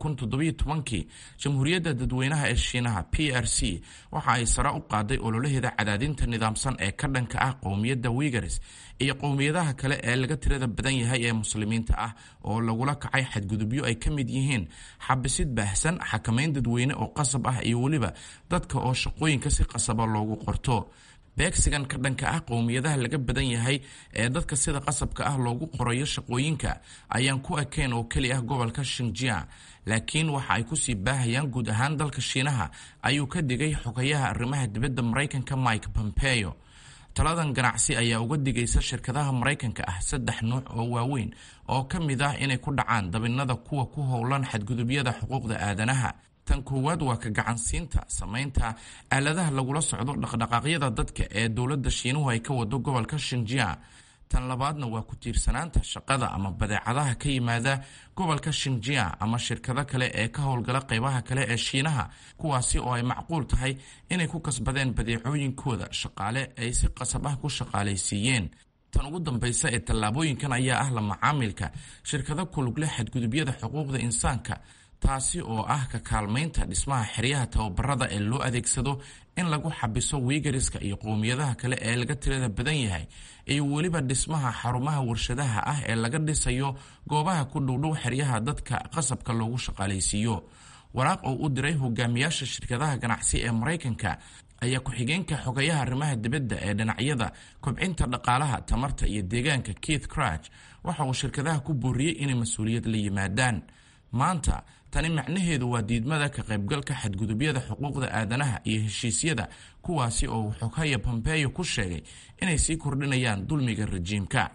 2017 jamhuuriyadda dadweynaha ee Shiinaha PRC waxa ay sare u qaaday ololaheeda cadaadinta nidaamsan ee ka dhanka ah qowmiyadda Uyghurs iyo qowmiyadaha kale ee laga tirada badan yahay ee muslimiinta ah oo lagula kacay xadgudubyo ay ka mid yihiin xabisid baahsan xakamayn dadweyne oo qasab ah iyo waliba dadka oo shaqooyinka si qasaba loogu qorto beegsigan ka dhanka ah qowmiyadaha laga badan yahay ee dadka sida qasabka ah loogu qorayo shaqooyinka ayaan ku ekeen oo keli ah gobolka Xinjiang laakiin waxa ay ku sii baahayaan guud ahaan dalka Shiinaha ayuu ka digay xogayaha arrimaha dibadda Maraykanka Mike Pompeo. taladan ganacsi ayaa uga digaysa shirkadaha Maraykanka ah 3 nooc oo waaweyn oo ka mid ah inay ku dhacaan dabinada kuwa ku howlan xadgudubyada xuquuqda aadanaha. tan koowaad waa ka gacansiinta samaynta aaladaha lagula socdo dhaqdhaqaaqyada dadka ee dowladda Shiinuhu ay ka wado gobolka Xinjiang. tan labaadna waa ku tiirsanaanta shaqada ama badeecadaha ka yimaada gobolka Xinjiang ama shirkado kale ee ka howlgala qaybaha kale ee Shiinaha kuwaasi oo ay macquul tahay inay ku kasbadeen badeecooyinkooda shaqaale ay si qasab ah ku shaqaalaysiiyeen. tan ugu dambaysa ee tallaabooyinkan ayaa ah la macaamilka shirkado ku lug leh xadgudubyada xuquuqda insaanka taasi oo ah ka kaalmaynta dhismaha xeryaha tababarada ee loo adeegsado in lagu xabiso Uyghurska iyo qowmiyadaha kale ee laga tirada badan yahay iyo waliba dhismaha xarumaha warshadaha ah ee laga dhisayo goobaha ku dhowdhow xeryaha dadka qasabka loogu shaqaalaysiiyo. waraaq oo u diray hogaamiyaasha shirkadaha ganacsi ee Maraykanka ayaa ku-xigeenka xogayaha arrimaha dibadda ee dhinacyada kobcinta dhaqaalaha tamarta iyo deegaanka Keith Krach waxa uu shirkadaha ku booriyay inay mas'uuliyad la yimaadaan. maanta tani macnaheedu waa diidmada ka qaybgalka xadgudubyada xuquuqda aadanaha iyo heshiisyada kuwaasi oo xogaya Pompeo ku sheegay inay sii kordhinayaan dulmiga rejiimka.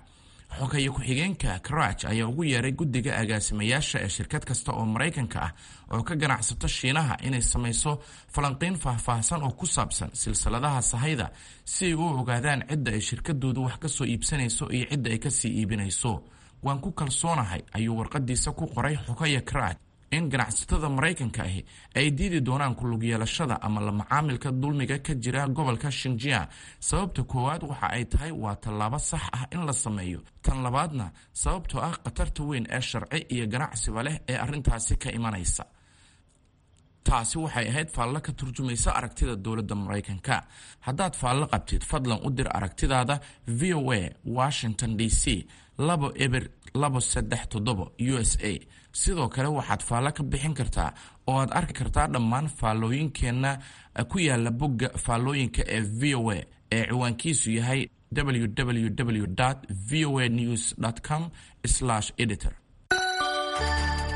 xogeeye ku-xigeenka Karaj ayaa ugu yeeray guddiga agaasimayaasha ee shirkad kasta oo Maraykanka ah oo ka ganacsato Shiinaha inay samayso falanqeyn faahfaahsan oo ku saabsan silsiladaha sahayda si ay u ogaadaan cidda ay shirkadoodu wax ka soo iibsanayso iyo cidda ay ka sii iibinayso. waan ku kalsoonahay ayuu warqadiisa ku qoray xogeeye Karaj in ganacsatada Maraykanka ahi ay diidi doonaan ku lug yeelashada ama la macaamilka dulmiga ka jira gobolka Xinjiang. sababta koowaad waxa ay tahay waa tallaabo sax ah in la sameeyo, tan labaadna sababtoo ah khatarta weyn ee sharci iyo ganacsiba leh ee arrintaasi ka imanaysa. taasi waxay ahayd faallo ka turjumaysa aragtida dowladda Maraykanka. haddaad faallo qabtid fadlan u dir aragtidaada VOA Washington DC 237 USA. sidoo kale waxaad faallo ka bixin kartaa oo aad arki kartaa dhammaan faallooyinkeenna ku yaala bogga faallooyinka ee VOA ee ciwaankiisu yahay www.voanews.com/editor.